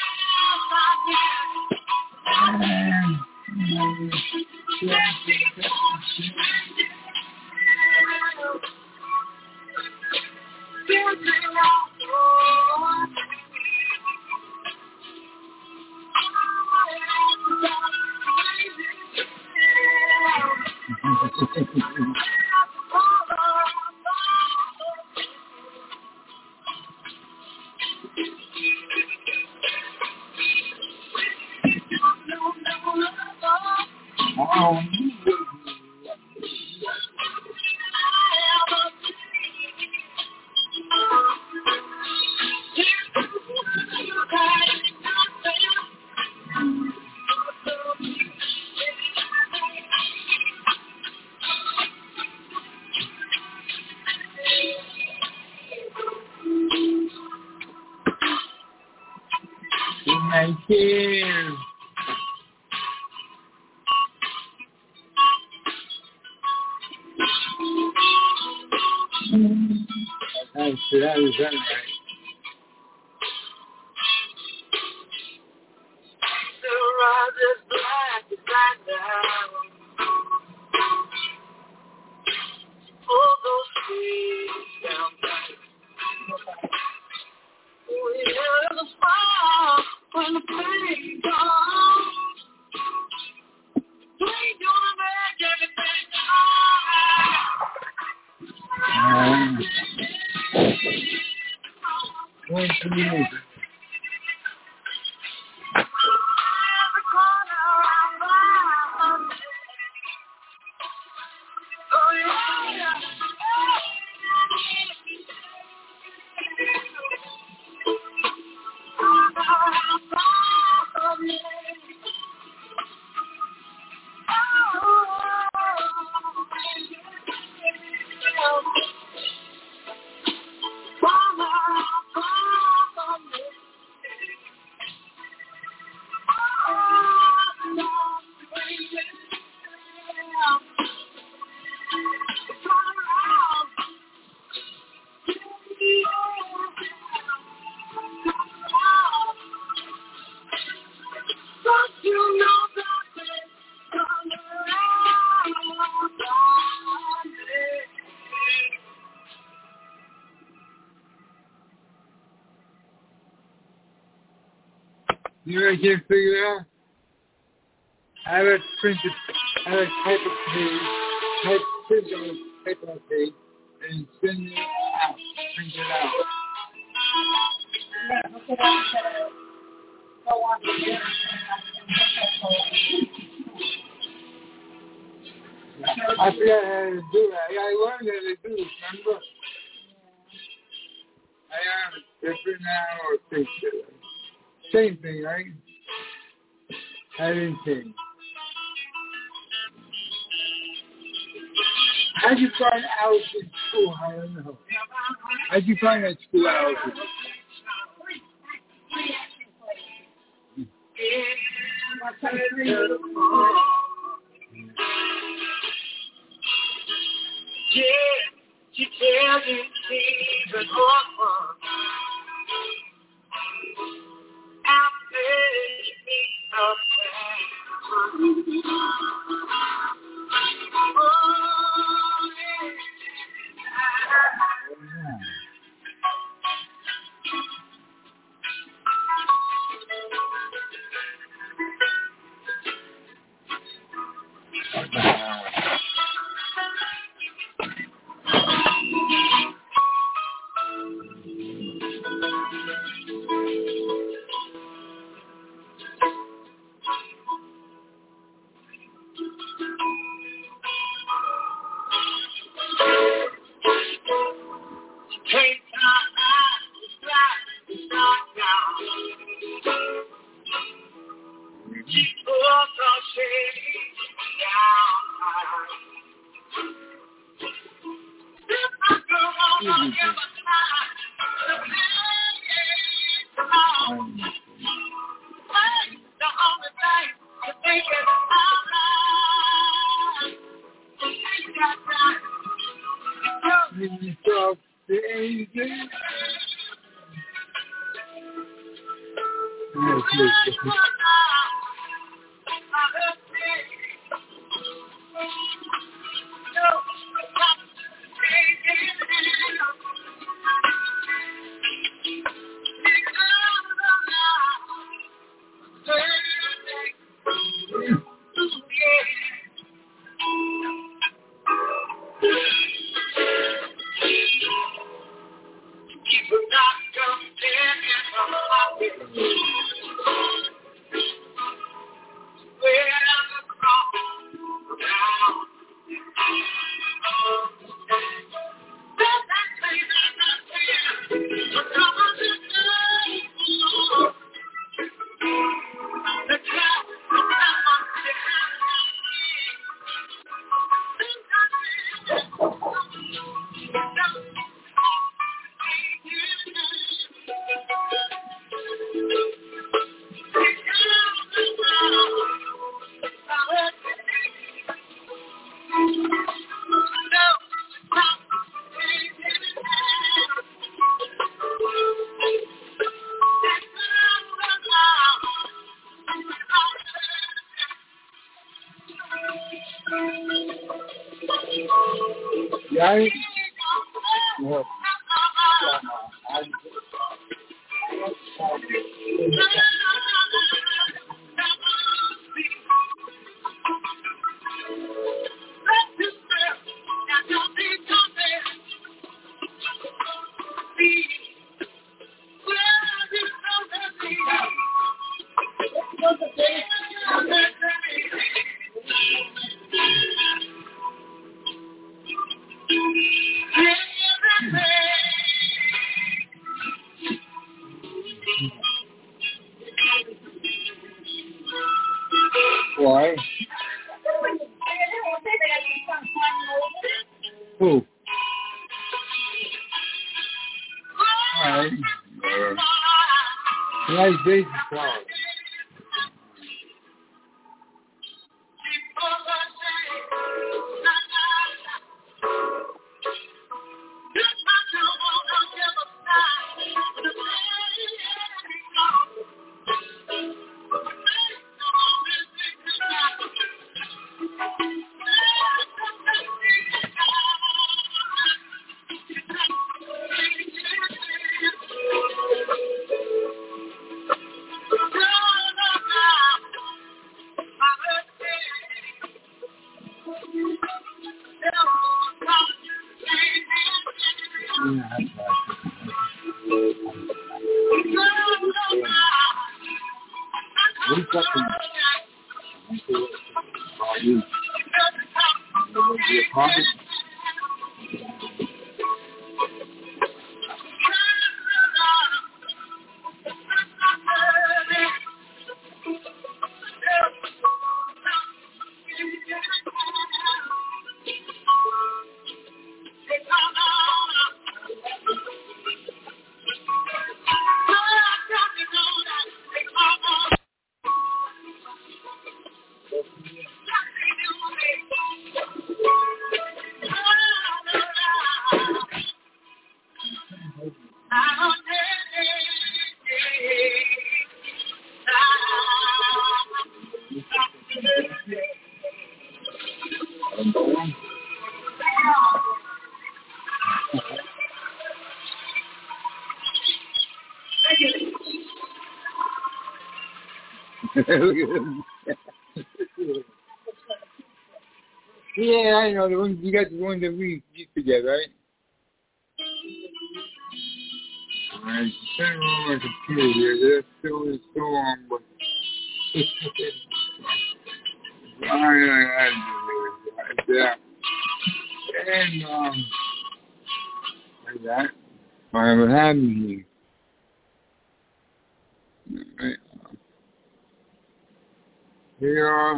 Oh, my dear. That's that is that right. The rose is black as night now. Pull those trees down tight. We hear the fall when the pain comes. We gonna make everything alright. Um, one, two, three. Mama, Mama, You know what I can't figure it out? I have it printed, I have a type of page, type print on paper on page, and send it out, print it out. Yeah, look it up to go on the internet. I forgot how to do that. Yeah, I learned how to do it, remember? I have a different now or picture. Same thing, right? I didn't change. How'd you find Alice in school? I don't know. How'd you find that school, Alice? Yeah, she tells you she's an orphan. After she up Right? Well, why? Who? Alright. Nice baby song. Yeah. Yeah, I know the ones you got the ones that we used to get, right? Alright, turn on my computer here. That's still is so on, but I I do that. And um, like that. I have a hand here. Right. Here.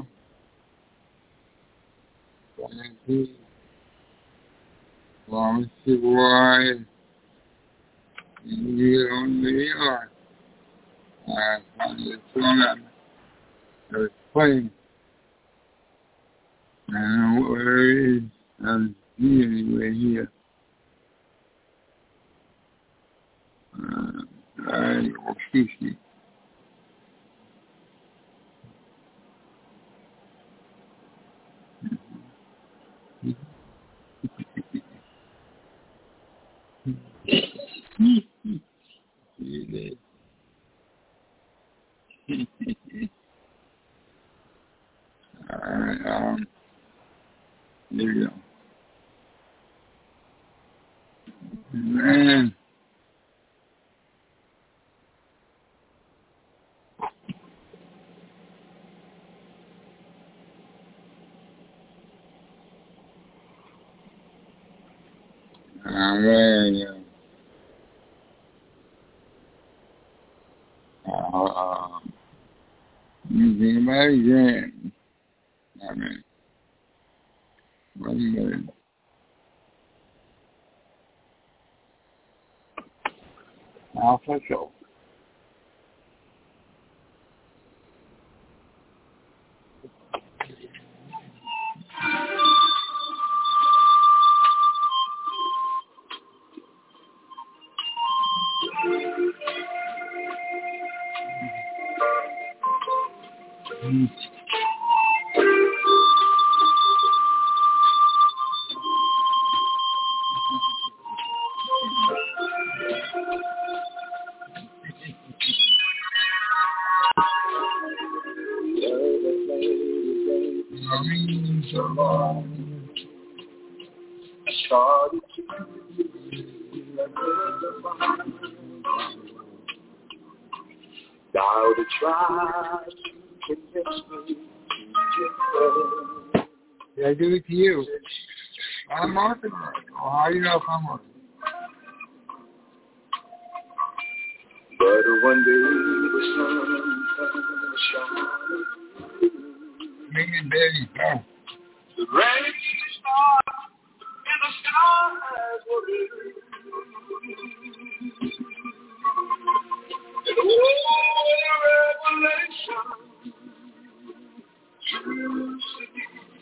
Long see why you don't need or I find it so that there's playing. I don't know where it is. I'm anyway here. Uh, I will see you. Alright, um, there you go. Man. Alright, yeah. Uh, uh, using my exam. I mean, one minute. Alpha show. Mm. Started to Thou to try to convince me to Did I do it to you? I'm on it. Oh, how do you know if I'm on it? But one day the sun shines. Me and Daddy, go. The rain starts and the skies will be. And all revelation to see.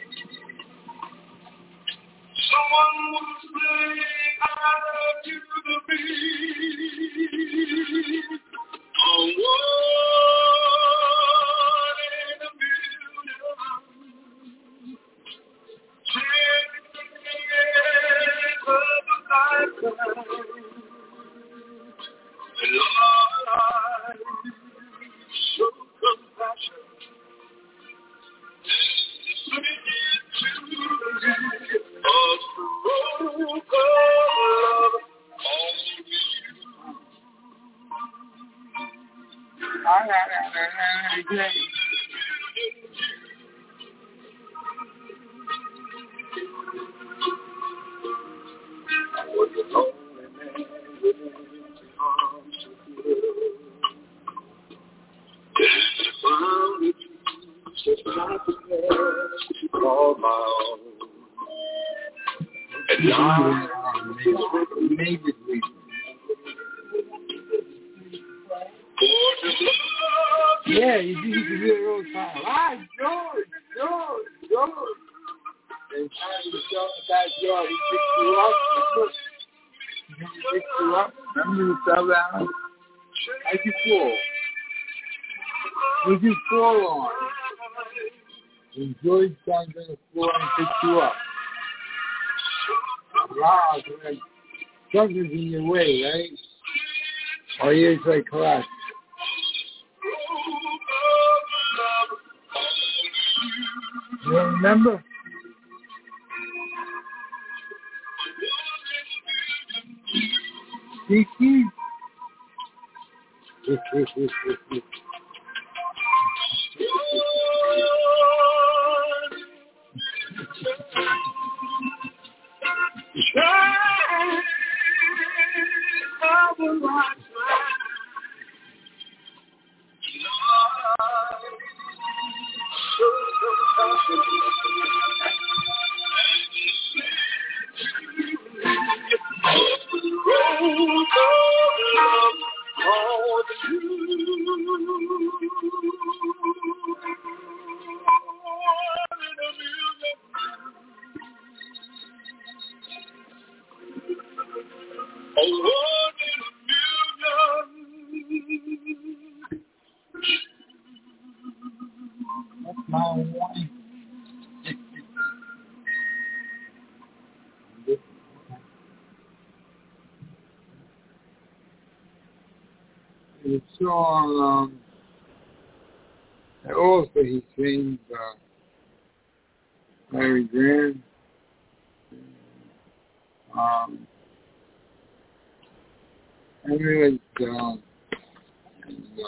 Someone will say, I love you to be. A one in a million. Ten years of a lifetime. And Lord, I show compassion. Listen to the of broken love again. I was a lonely man with empty arms to fill. Found it just not the past to call my own. And now Maybe we. Yeah, you do you do it all the time. Ah, George, George, George. And trying to show that George, he picked you up. He picked you up. Remember you fell down? How'd you fall? What'd you fall on? And George down on the floor and picked you up. Wow, so like, something's in your way, right? Or you just like collapse. You don't remember? Kiki? That's my wife. The song, um, also he sings, uh, Larry Graham. Um, I really don't. And, uh,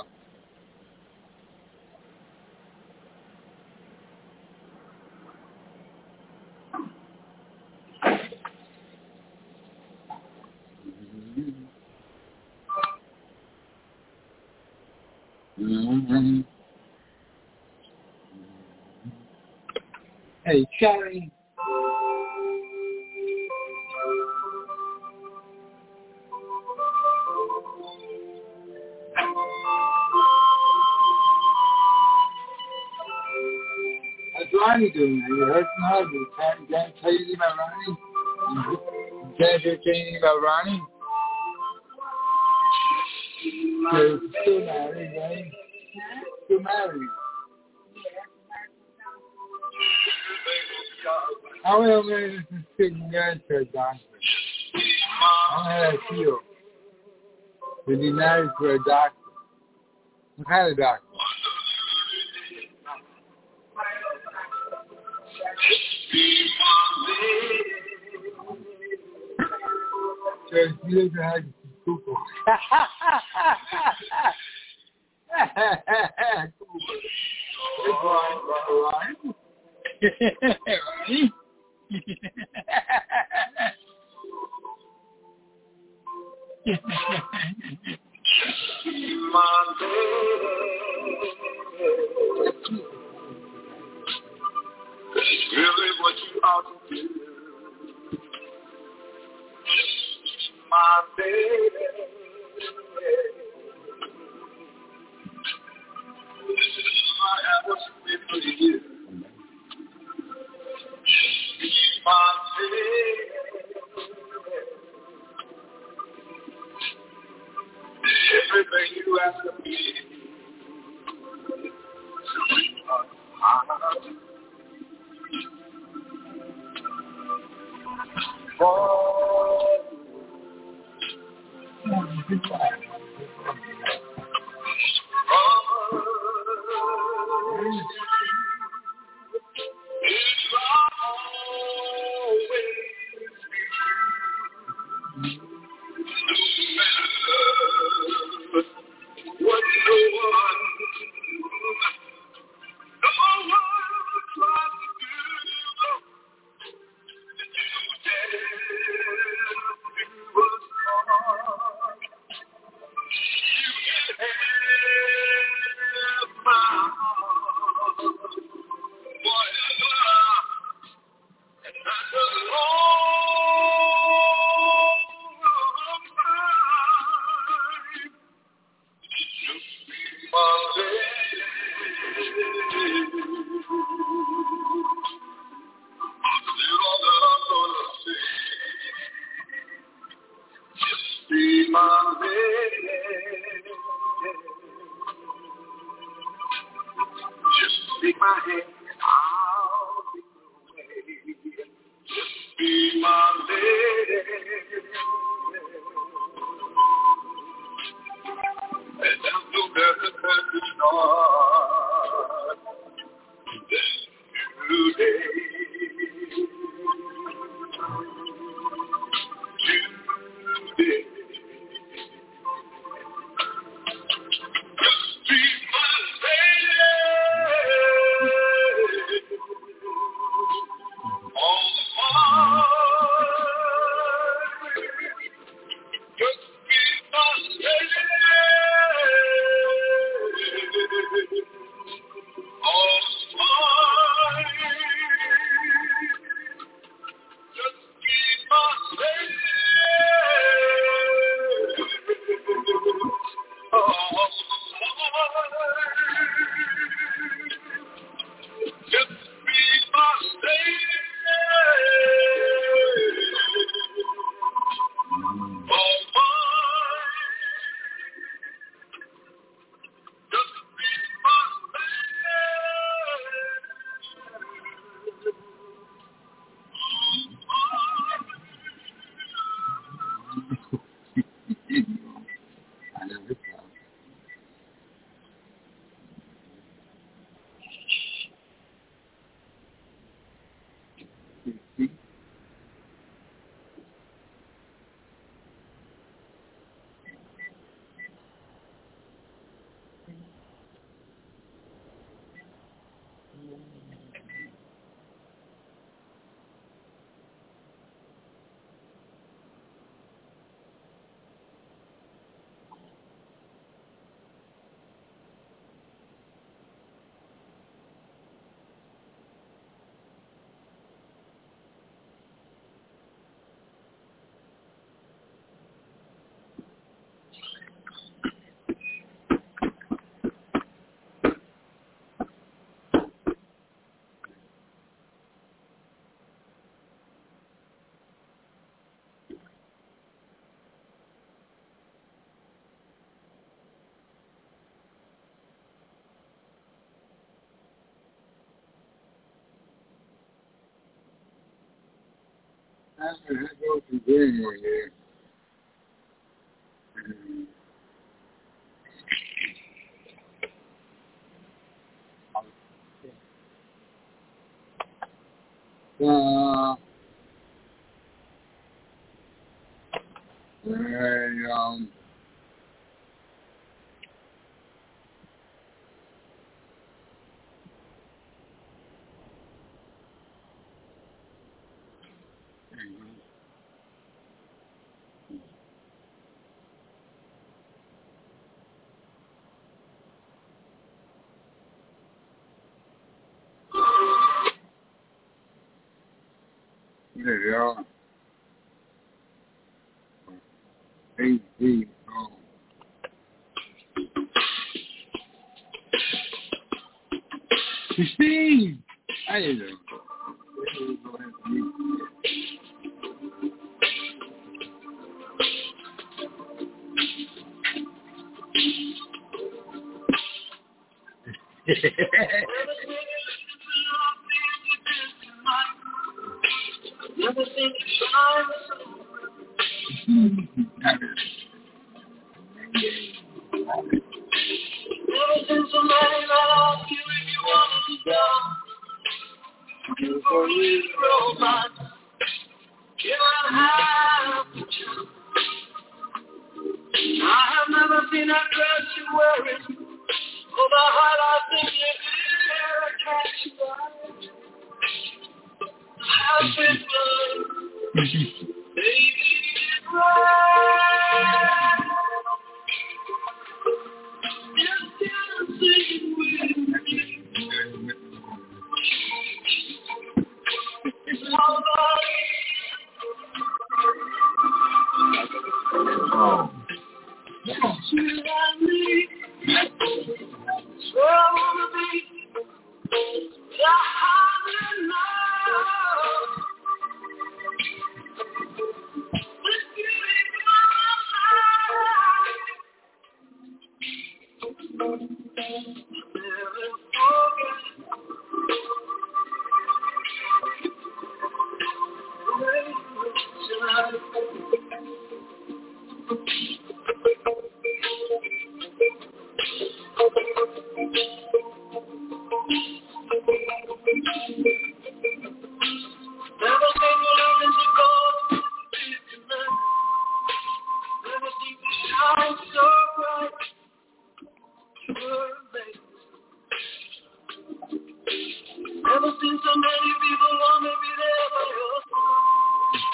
Mm-hmm. Hey, Charlie. How's Ronnie doing? Have you heard from her? Did you tell, tell you anything about Ronnie? Did you tell you anything about Ronnie? They're still married, right? Still married. How will man is sitting there to a doctor? How did I feel? To be married to a doctor. What kind of doctor? Because he doesn't have to Google. It's fine, right? Right? It's really what you ought to do. My baby. I have what's good for you. My baby. Everything you ask of me. What no one hand, I'll be away. Just be my lady. And I'm no better than the stars today. Today. Just be my lady. All the time. Just be my lady. All the time. Just be my lady. All the time. Just be my lady. All mine. Just be my I know this one. That's what that goes to doing one there. Uh, and, um, there they are. H D O. Christine! How you doing? Never think you shine Never since the night I asked you if you wanted to go. You for me, robot. Can I have the truth? I have never seen that dress you're wearing. Oh, the heart I think you did, I can't survive. I've been good. Baby, it's right. Just dancing with you. It's all about you. You and me. So I wanna be. I know. With you.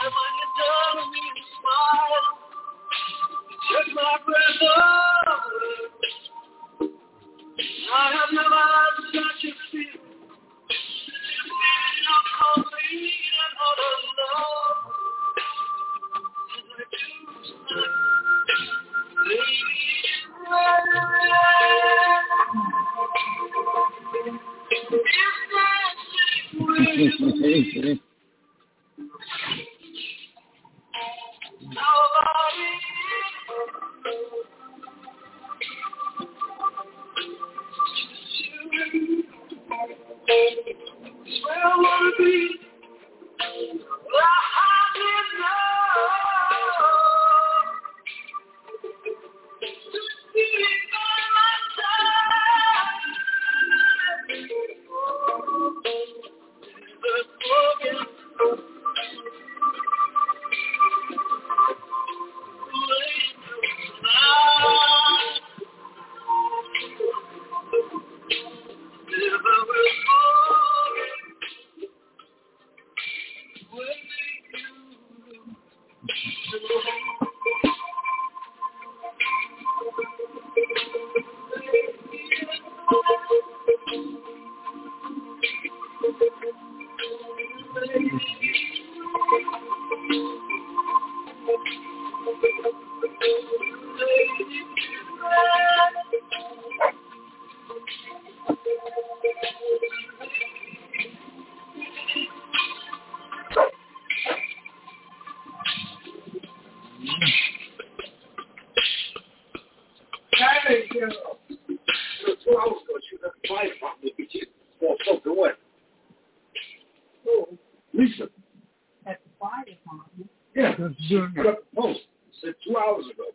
Lisa. At the fire department. Yeah, she put up a post. Said two hours ago.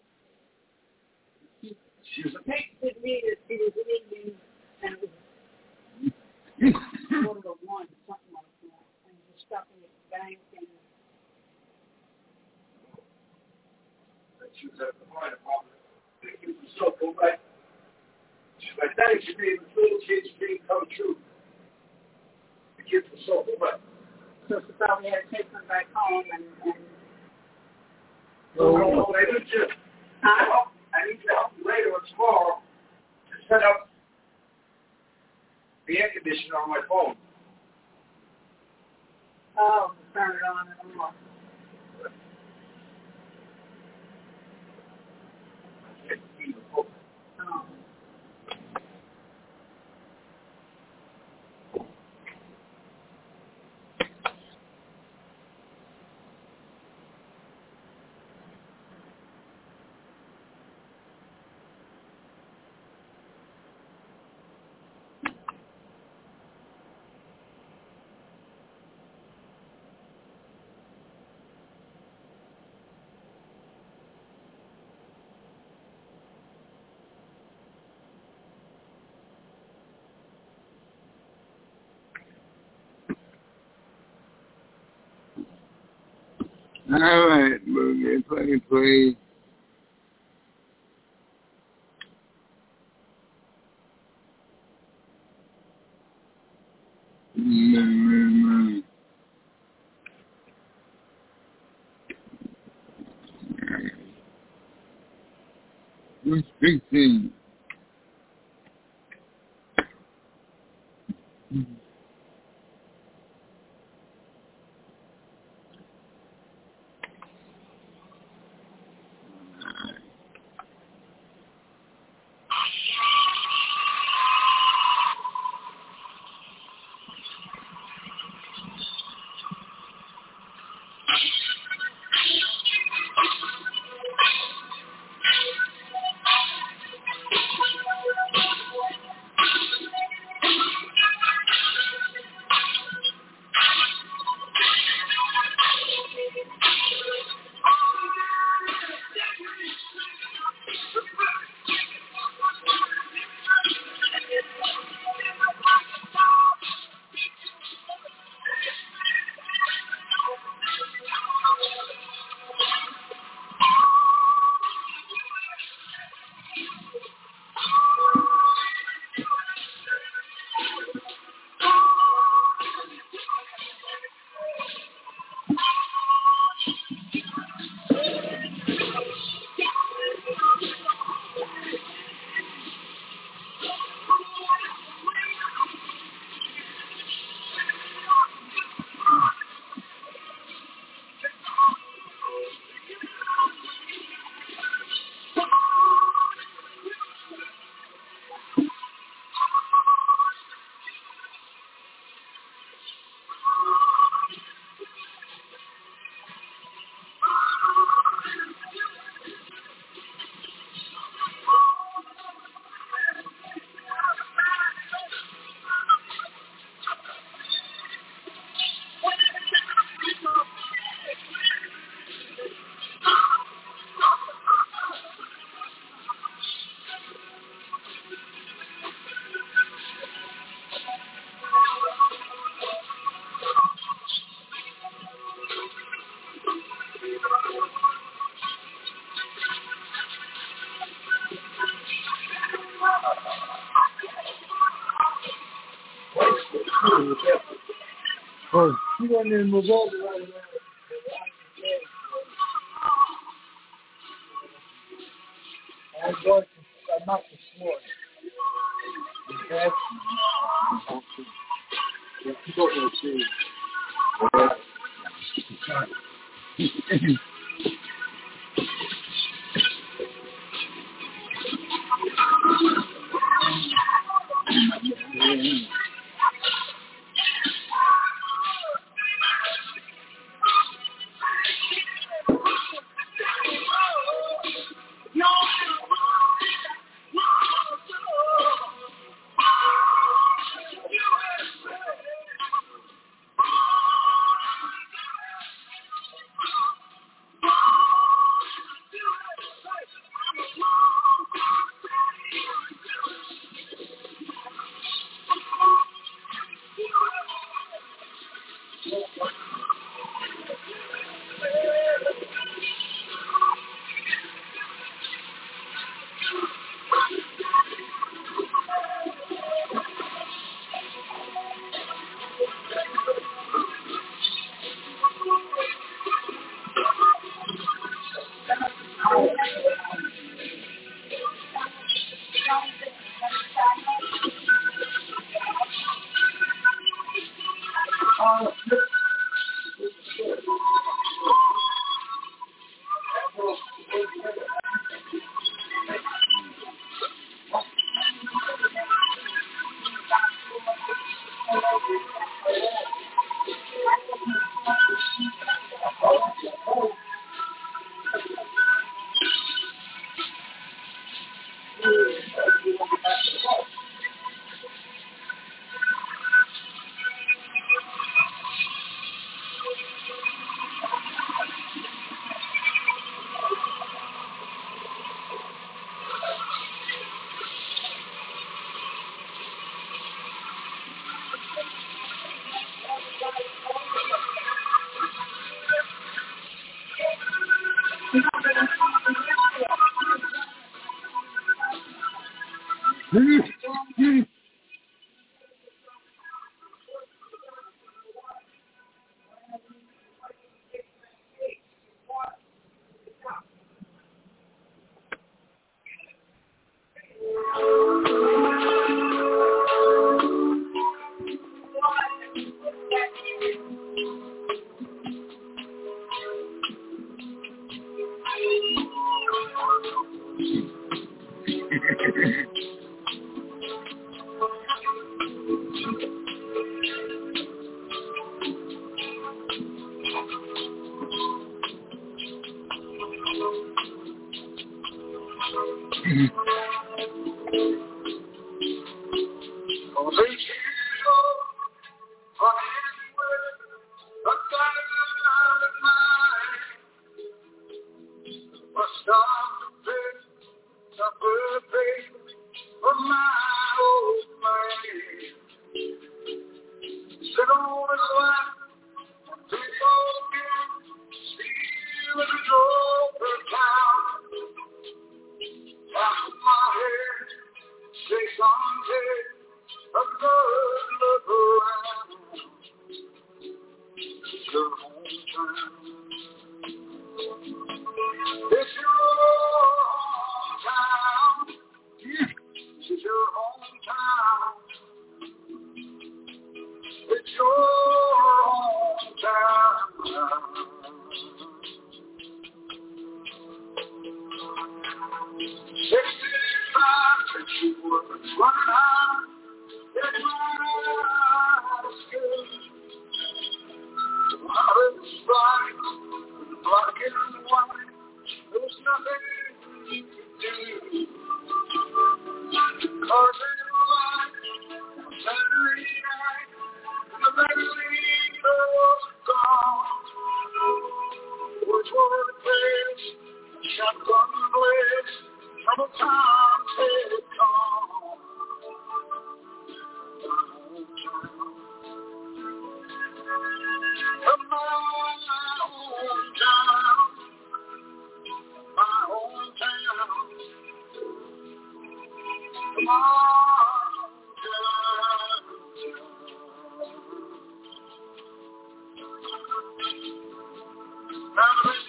She was a texted me that she was leaving and it was quarter to one, something like that. And was stopping at the bank and she was at the fire department. It was so cool, right? She's like, thanks for being the little kids' dream come true. The kids were so cool, right? So she probably had to take them back home and, and oh, no, no, I need to huh? I need to help you later or tomorrow to set up the air conditioner on my phone. Oh, turn it on and off. Oh. All right, movie, play, play. Mm-hmm. Who's fixing? Mm-hmm. Oh. She wasn't in Missouri right now. I'm going to, I'm not this morning. Okay? Yeah, you go to see.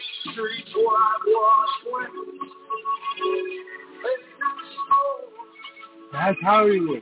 Streets whitewashed when that's Hollywood.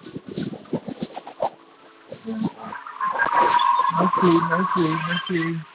Merci, merci, merci.